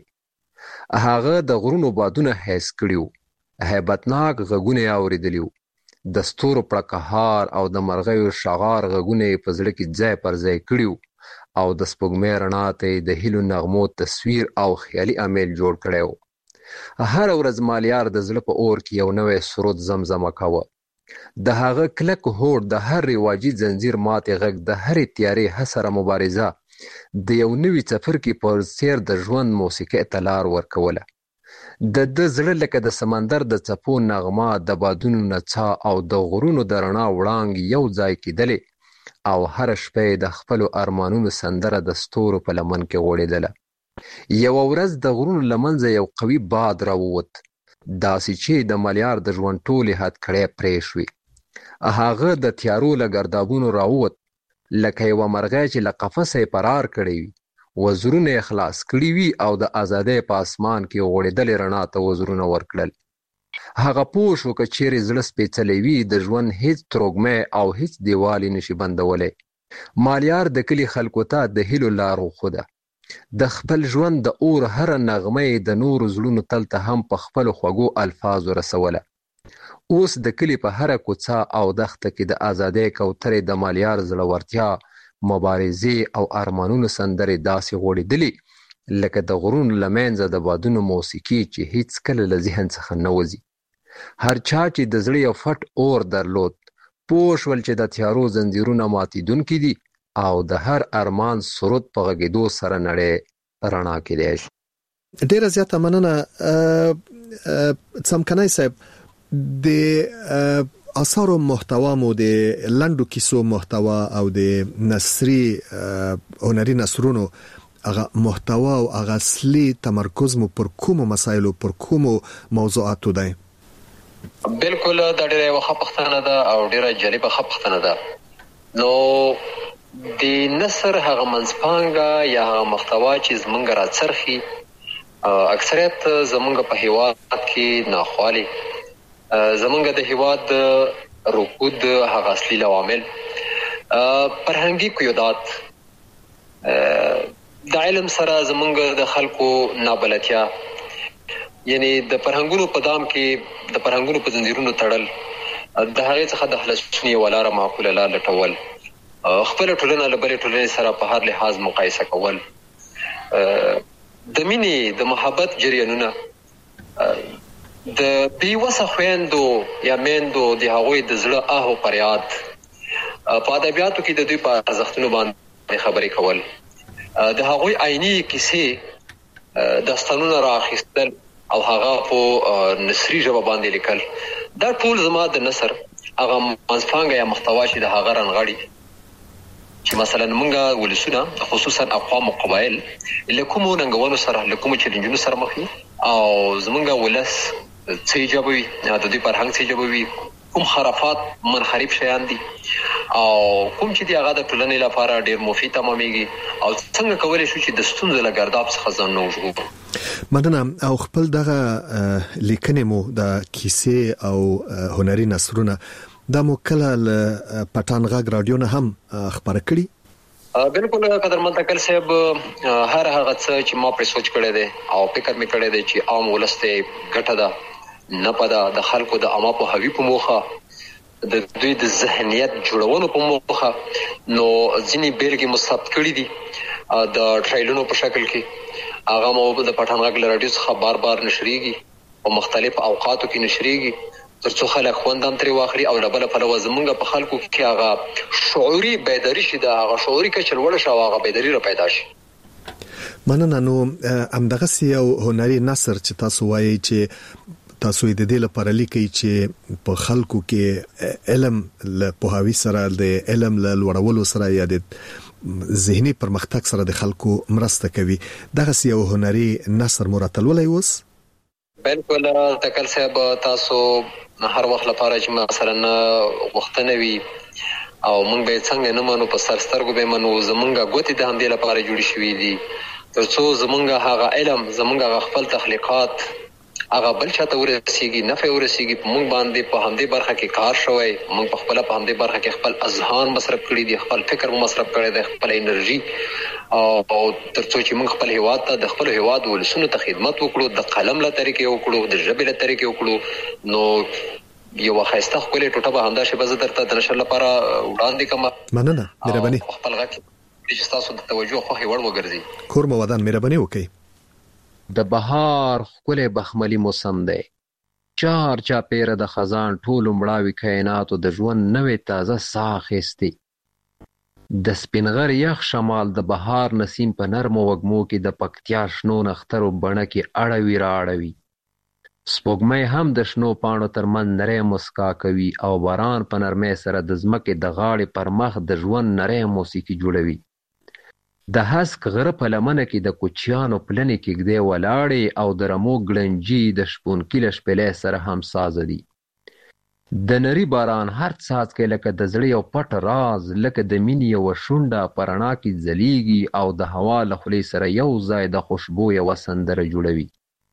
هغه د غرونو بادونه حس کړي وو، هیبتناک غږونه یې اورېدلي وو، د ستورو پړکهار او د مرغیو شغار غږونه یې په زړه کې ځای پر ځای کړي وو او د سپوږمۍ رڼا ته یې د هیلو نغمو تصویر او خیالي امیل جوړ کړی و. هر ورځ مالیار د زړه په اور کې یو نوی سرود زمزمه کاوه. د هغه کلک هوډ، د هر رواجي زنځیر ماتې غږ، د هرې تیارې هسره مبارزه د یو نوي څپرکي په څیر د ژوند موسیقۍ ته لار ورکوله. د زړه لکه د سمندر د څپو نغمه، د بادونو نڅا او د غرونو د رڼا وړانګې یو ځای کېدلې او هر شپه د خپلو ارمانونو سندره د ستورو په لمن کې غوړېدله. یوه ورځ د غرونو له منځه یو قوي باد راووت، داسې چې د مالیار د ژوند ټولې هتکړۍ پرې شوې. هغه د تیارو له ګردابونو راووت لکه یوه مرغۍ چې له قفسه یې فرار کړی وي، وزرونه یې خلاص کړي وي او د ازادۍ په اسمان کې غوړېدلې رڼا ته وزرونه ورکړل. هغه پوه شو که چیرې زړه سپېڅلی وي، د ژوند هیڅ تروږمی او هیڅ دیوال یې نشي بندولی. مالیار د کلي خلکو ته د هیلو لار وښوده. د خپل ژوند د اور هره نغمه یې د نورو زړونو تل ته هم په خپلو خوږو الفاظو رسوله. اوس د کلي په هره کوڅه او دښته کې د ازادۍ کوترې د مالیار زړورتیا، مبارزې او ارمانونو سندرې داسې غوړېدلې لکه د غرونو له منځه د بادونو موسیقي چې هیڅکله له ذهن څخه نه وځي. هر چا چې د زړه یو فټ اور درلود پوه شول چې د تیارو زنځیرونه ماتېدونکي دي او د هر ارمان سرود په غږېدو سره نړۍ رڼا کېدی شي. ډېره زیاته مننه څمکنی صاحب. د اثارو محتوا مو د لنډو کیسو محتوا او د نثري هنري نثرونو هغه محتوا او هغه اصلي تمرکز مو پر کومو مسایلو، پر کومو موضوعاتو دی؟ بالکل دا ډیره یو ښه پوښتنه ده او ډیره جالبه ښه پوښتنه ده. نو د نثر هغه منځپانګه یا هغه محتوا چې زمونږ راڅرخي اکثریت زمونږ په هیواد کې ناخوالي، زمونږ د هیواد رکود هغه اصلي عوامل فرهنګي قیودات، د علم سره زمونږ د خلکو نابلدتیا، یعنی د فرهنګونو په دام کې د فرهنګونو په زنجیرونو تړل، د هغې څخه د خلاصون یوه لاره معقوله لار لټول، خپله ټولنه له بلې ټولنې سره په هر لحاظ مقایسه کول، د مینې د محبت جریانونه، د بېوسه خویندو یا میندو د هغوی د زړه آه او فریاد، په ادبیاتو کې د دوی په ارزښتونو باندې خبرې کول، د هغوی عیني کیسې داستانونه رااخیستل او هغه په نثري ژبه باندې لیکل، دا ټول زما د نثر هغه منځپانګه یا محتوا چې د هغه رانغاړي چې مثلا مونږه ولسونه خصوصا اقوام او قبایل له کومو ننګونو سره له کومو چیلنجونو سره مخ دي او زمونږه ولس څه ایجابوي، د دوی فرهنګ څه ایجابوي، کوم خرافات منحرف شیان دي او کوم چې دی هغه د ټولنې لپاره ډېر مفید تمامېږي او څنګه کولی شو چې د ستونزو له ګرداب څخه ځان نه وژغورو. مننه. او خپل دغه لیکنې مو د کیسې او هنري نثرونه دا مو کله له پټان غږ رادیو نه هم خبره کړي؟ بالکل قدرمن تکل صاحب، هر هغه څه چې ما پرې سوچ کړی دی او فکر مې کړی دی چې عام ولس ته ګټه ده نه په د خلکو د عامه پوهاوي په موخه د دوی د ذهنیت جوړولو په موخه نو ځینې بیلګې مثبت کړي دي د ټرایلونو په شکل کې. هغه مو د پټان غږ له راډیو څخه بار بار نشریږي او مختلف اوقاتو کې نشریږي ترڅو خلک خوندم ترې واخلي او له بل پلوه زمونږ په خلکو کې هغه شعوري بیداری شي، د هغه شعوري کچه لوړه شي او هغه بیداری را پیدا شي. مننه. نو همدغه یو هنري نثر چې تاسو وایي چې تاسو د دې لپاره لیکي چې په خلکو کې علم له پوهاوي سره د علم له لوړولو سره یا د ذهني پرمختګ سره د خلکو مرسته کوي. دغه یو هنري نثر مرتلولای اوس؟ بالکل تکل صاحب، تاسو هر وخت لپاره چې مثلا وختنه وي او مونږ به څنګه نه منو په سرسترګو به منو، زمونږه ګوتې د همدې لپاره جوړې شوې دي ترڅو زمونږه هغه علم زمونږه خپل تخلیقات هغه بل چاته ورسیږي، نفع ورسیږي. په مونږ باندې په همدې برخه کې کار شوی، مونږ په خپل په همدې برخه کې خپل اذهان مصرف کړی دي، خپل فکر مصرف کړی دی، خپل انرژي، او ترڅو چې مونږ خپل هیواد ته د خپل هیواد ولسونو ته خدمت وکړو، د قلم له طریقې وکړو، د ژبې له طریقې وکړو. نو یو خاصه خپل ټوټه به همدا شی به زه درته د نشر لپاره وړاندې کوم. مننه، مهرباني. خپل غږ چې تاسو د توجه خو هیوړ وګرځي. کور مو ودان، مهرباني وکړئ. د بهار ښکلی بخملي موسم دی، چار چاپیره د خزان ټولو مړاوي کائناتو د ژوند نوې تازه ساه اخیستې. د سپینغر یخ شمال د بهار نسیم په نرمو وږمو کې د پکتیا شنو نخترو بڼه کې اړوي را اړوي. سپوږمۍ هم د شنو پاڼو ترمنځ نری مسکا کوي او باران په نرمۍ سره د ځمکې د غاړې پر مخ د ژوند نری موسیقي جوړوي. د هسک غره په لمنه کې د کوچیانو پلنې کېږدۍ ولاړې او د رمو ګړنجي د شپونکي له شپېلۍ سره هم سازه دي. د نري باران هر څاڅکی لکه د زړه یو پټ راز، لکه د مینې یوه شونډه په رڼا کې ځلیږي او د هوا له خولې سره یو ځای د خوشبو یوه سندره جوړوي.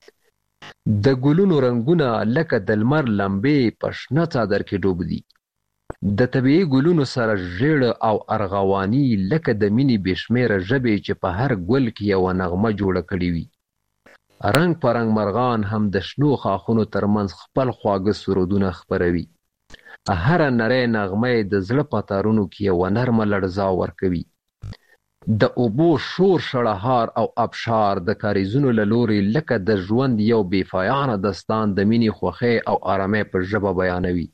د ګلونو رنګونه لکه د لمر لمبې په شنه څادر کې ډوب دي. د طبیعي ګلونو سره ژیړ او ارغواني لکه د مینې بې شمېره ژبې چې په هر ګل کې یوه نغمه جوړه کړې وي. رنګ په رنګ مرغان هم د شنو خاښونو ترمنځ خپل خواږه سرودونه خپروي. هره نری نغمه یې د زړه په تارونو کې یوه نرمه لړزا ورکوي. د اوبو شور شړهار او ابشار د کاریزونو له لوري لکه د ژوند یو بې پایانه داستان د مینې خوښۍ او آرامۍ په ژبه بیانوي.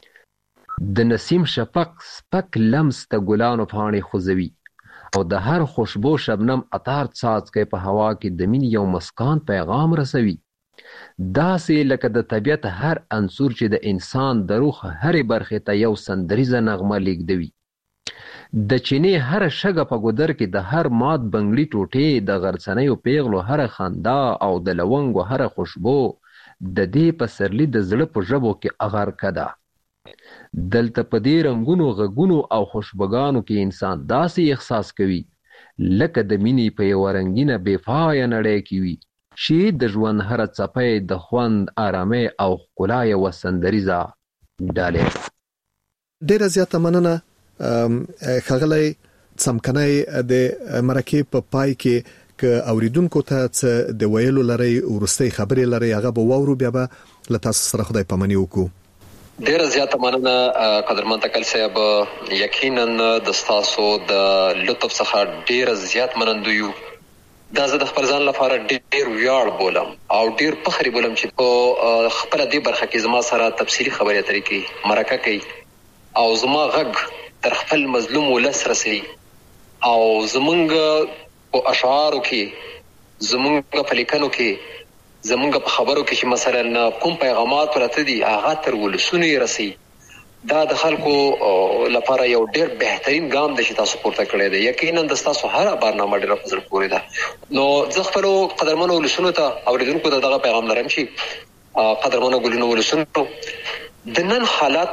د نسیم شفق سپک لمس د ګلانو پاڼې خوځوي او د هر خوشبو شبنم عطر څاڅکی په هوا کې د مینې یو مسکان پیغام رسوي. داسې لکه د طبیعت هر عنصر چې د انسان د روح هرې برخې ته یو سندریزه نغمه لیږدوي. د چینې هر شګه په ګودر کې د هر مات بنګړي ټوټې، د غرڅنیو پیغلو هر خندا او د لونګو هر خوشبو د دې پسرلی د زړه په ژبو کې اغرکه ده. دلته په دې رنګونو غږونو او خوشبوګانو کې انسان داسې احساس کوي لکه د مینې په یوه رنګینه بې پایه نړۍ کې وي چې د ژوند هره څپه د خوند، آرامۍ او ښکلا یوه سندریزه ډالۍ. ډېره زیاته مننه ښاغلی څمکنی. د مرکې په پای کې که اوریدونکو ته څه د ویلو لري، وروستۍ خبرې لري، هغه به واورو، بیا به له تاسو سره خدای پاماني وکړو. ډیره زیاته مننه قدرمن تکل صاحب. یقینا د تاسو د لطف څخه ډیره زیات منندوی یو. دا زه د خپل ځان لپاره ډیر ویاړ بولم او ډیر فخر بولم چې په خپل دې برخه کې زما سره تفصیلی خبرې اترې کوي، مرکه کوي او زما غږ تر خپل مظلوم ولس رسوي او زمونږ په اشعارو کې، زمونږ په لیکنو کې، زمونږ په خبرو کې چې مثلا کوم پیغامات پراته دي هغه تر ولسونو یې رسي. دا د خلکو لپاره یو ډیر بهترین ګام دی چې تاسو پورته کړی دی. یقینا د تاسو هر برنامه ډیره په زړه پورې ده. نو زه خپل قدرمنو ولسونو ته اوریدونکو ته دغه پیغام لرم چې قدرمنو ولسونو، د نن حالت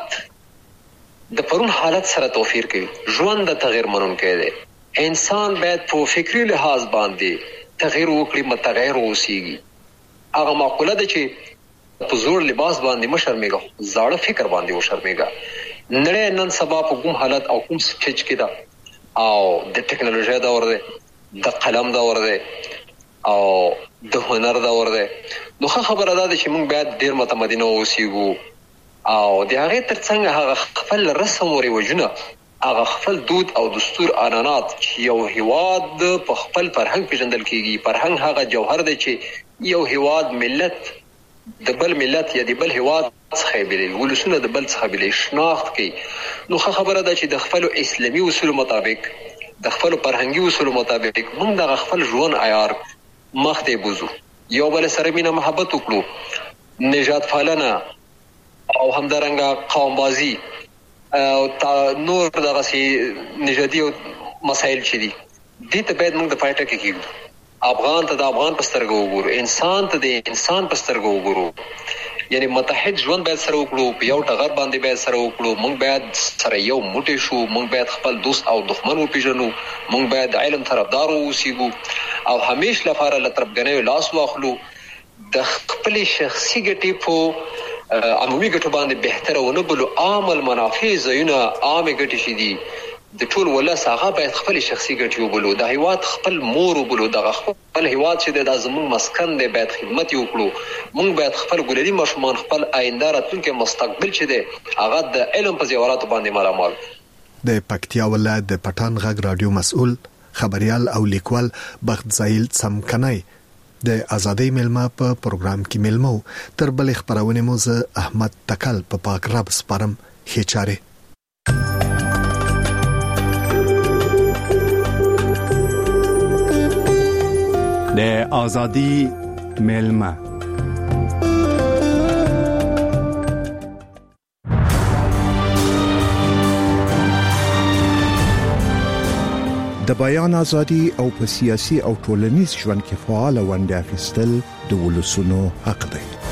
د پرون حالت سره توفیر کوي. ژوند د تغیر منونکی دی. انسان باید په فکری لحاظ باندې تغیر وکړي، متغیر اوسېږي. هغه معقوله ده چې په زوړ لباس باندې مشرمېږه، زاړه فکر باندې وشرمېږه. نړۍ نن سبا په کوم حالت او کوم سټیج کې ده او د ټکنالوژي دور دی، د قلم دور دی او د هنر دور دی. نو خبره ده چې موږ باید ډیر متمدن اوسېږو او د هغه ترڅنګ هغه خپل رسم او رواجونه، هغه خپل دود او دستور عنعنات چې یو هیواد په خپل فرهنګ پیژندل کیږي. فرهنګ هغه جوهر دی چې یو هیواد ملت د بل ملت یا د بل هیواد څخه بیلې ولسونه د بل څخه بیلې شناخت کوي. نو خبره ده چې د خپل اسلامي اصول مطابق، د خپل فرهنګي اصول مطابق موږ د خپل ژوند عیار مخته بوزو، یو بل سره مینه محبت وکړو، نجات پالنه او همدارنګه قوم بازی او نور دغه سي نژادي مسایل چې دي دې ته باید موږ د پایټه کې کېږو. افغان ته د افغان په سترګو وګورو، انسان ته د انسان په سترګو وګورو. یعنی متحد ژوند باید سره وکړو، په یو ټغر باندې باید سره وکړو. موږ باید سره یو موټی شو، موږ باید خپل دوست او دښمن وپیژنو، موږ باید د علم طرفدار اوسېږو او همیش لپاره له تربګنیو لاس واخلو. د خپل شخصي ګټې په عمومي ګټو باندې بهتره ونه بلو. عام المنافع ځایونه عامه ګټې شي دي، د ټول ولس هغه باید خپل شخصي ګټې وبلو. د هیواد خپل مور وبلو، د خپل هیواد چې د زمون مسکن دی باید خدمت وکړو. موږ باید خپل ګلري ماشومان، خپل آینده راتلونکي مستقبل چې دی هغه د علم په زیوراتو باندې مالامال. د پکتیا ولایت د پټان غږ رادیو مسؤل خبريال او لیکوال بخت زایل څمکنای د ازادۍ ملما په پروګرام کې ملمو. تر بل خبرونه مو زه احمد تکل په پاک رب سپارم. هیچاره د ازادۍ ملما. د بیان ازادي او په سیاسي او ټولنیز ژوند کې فعال ونډه اخیستل د ولسونو حق دی.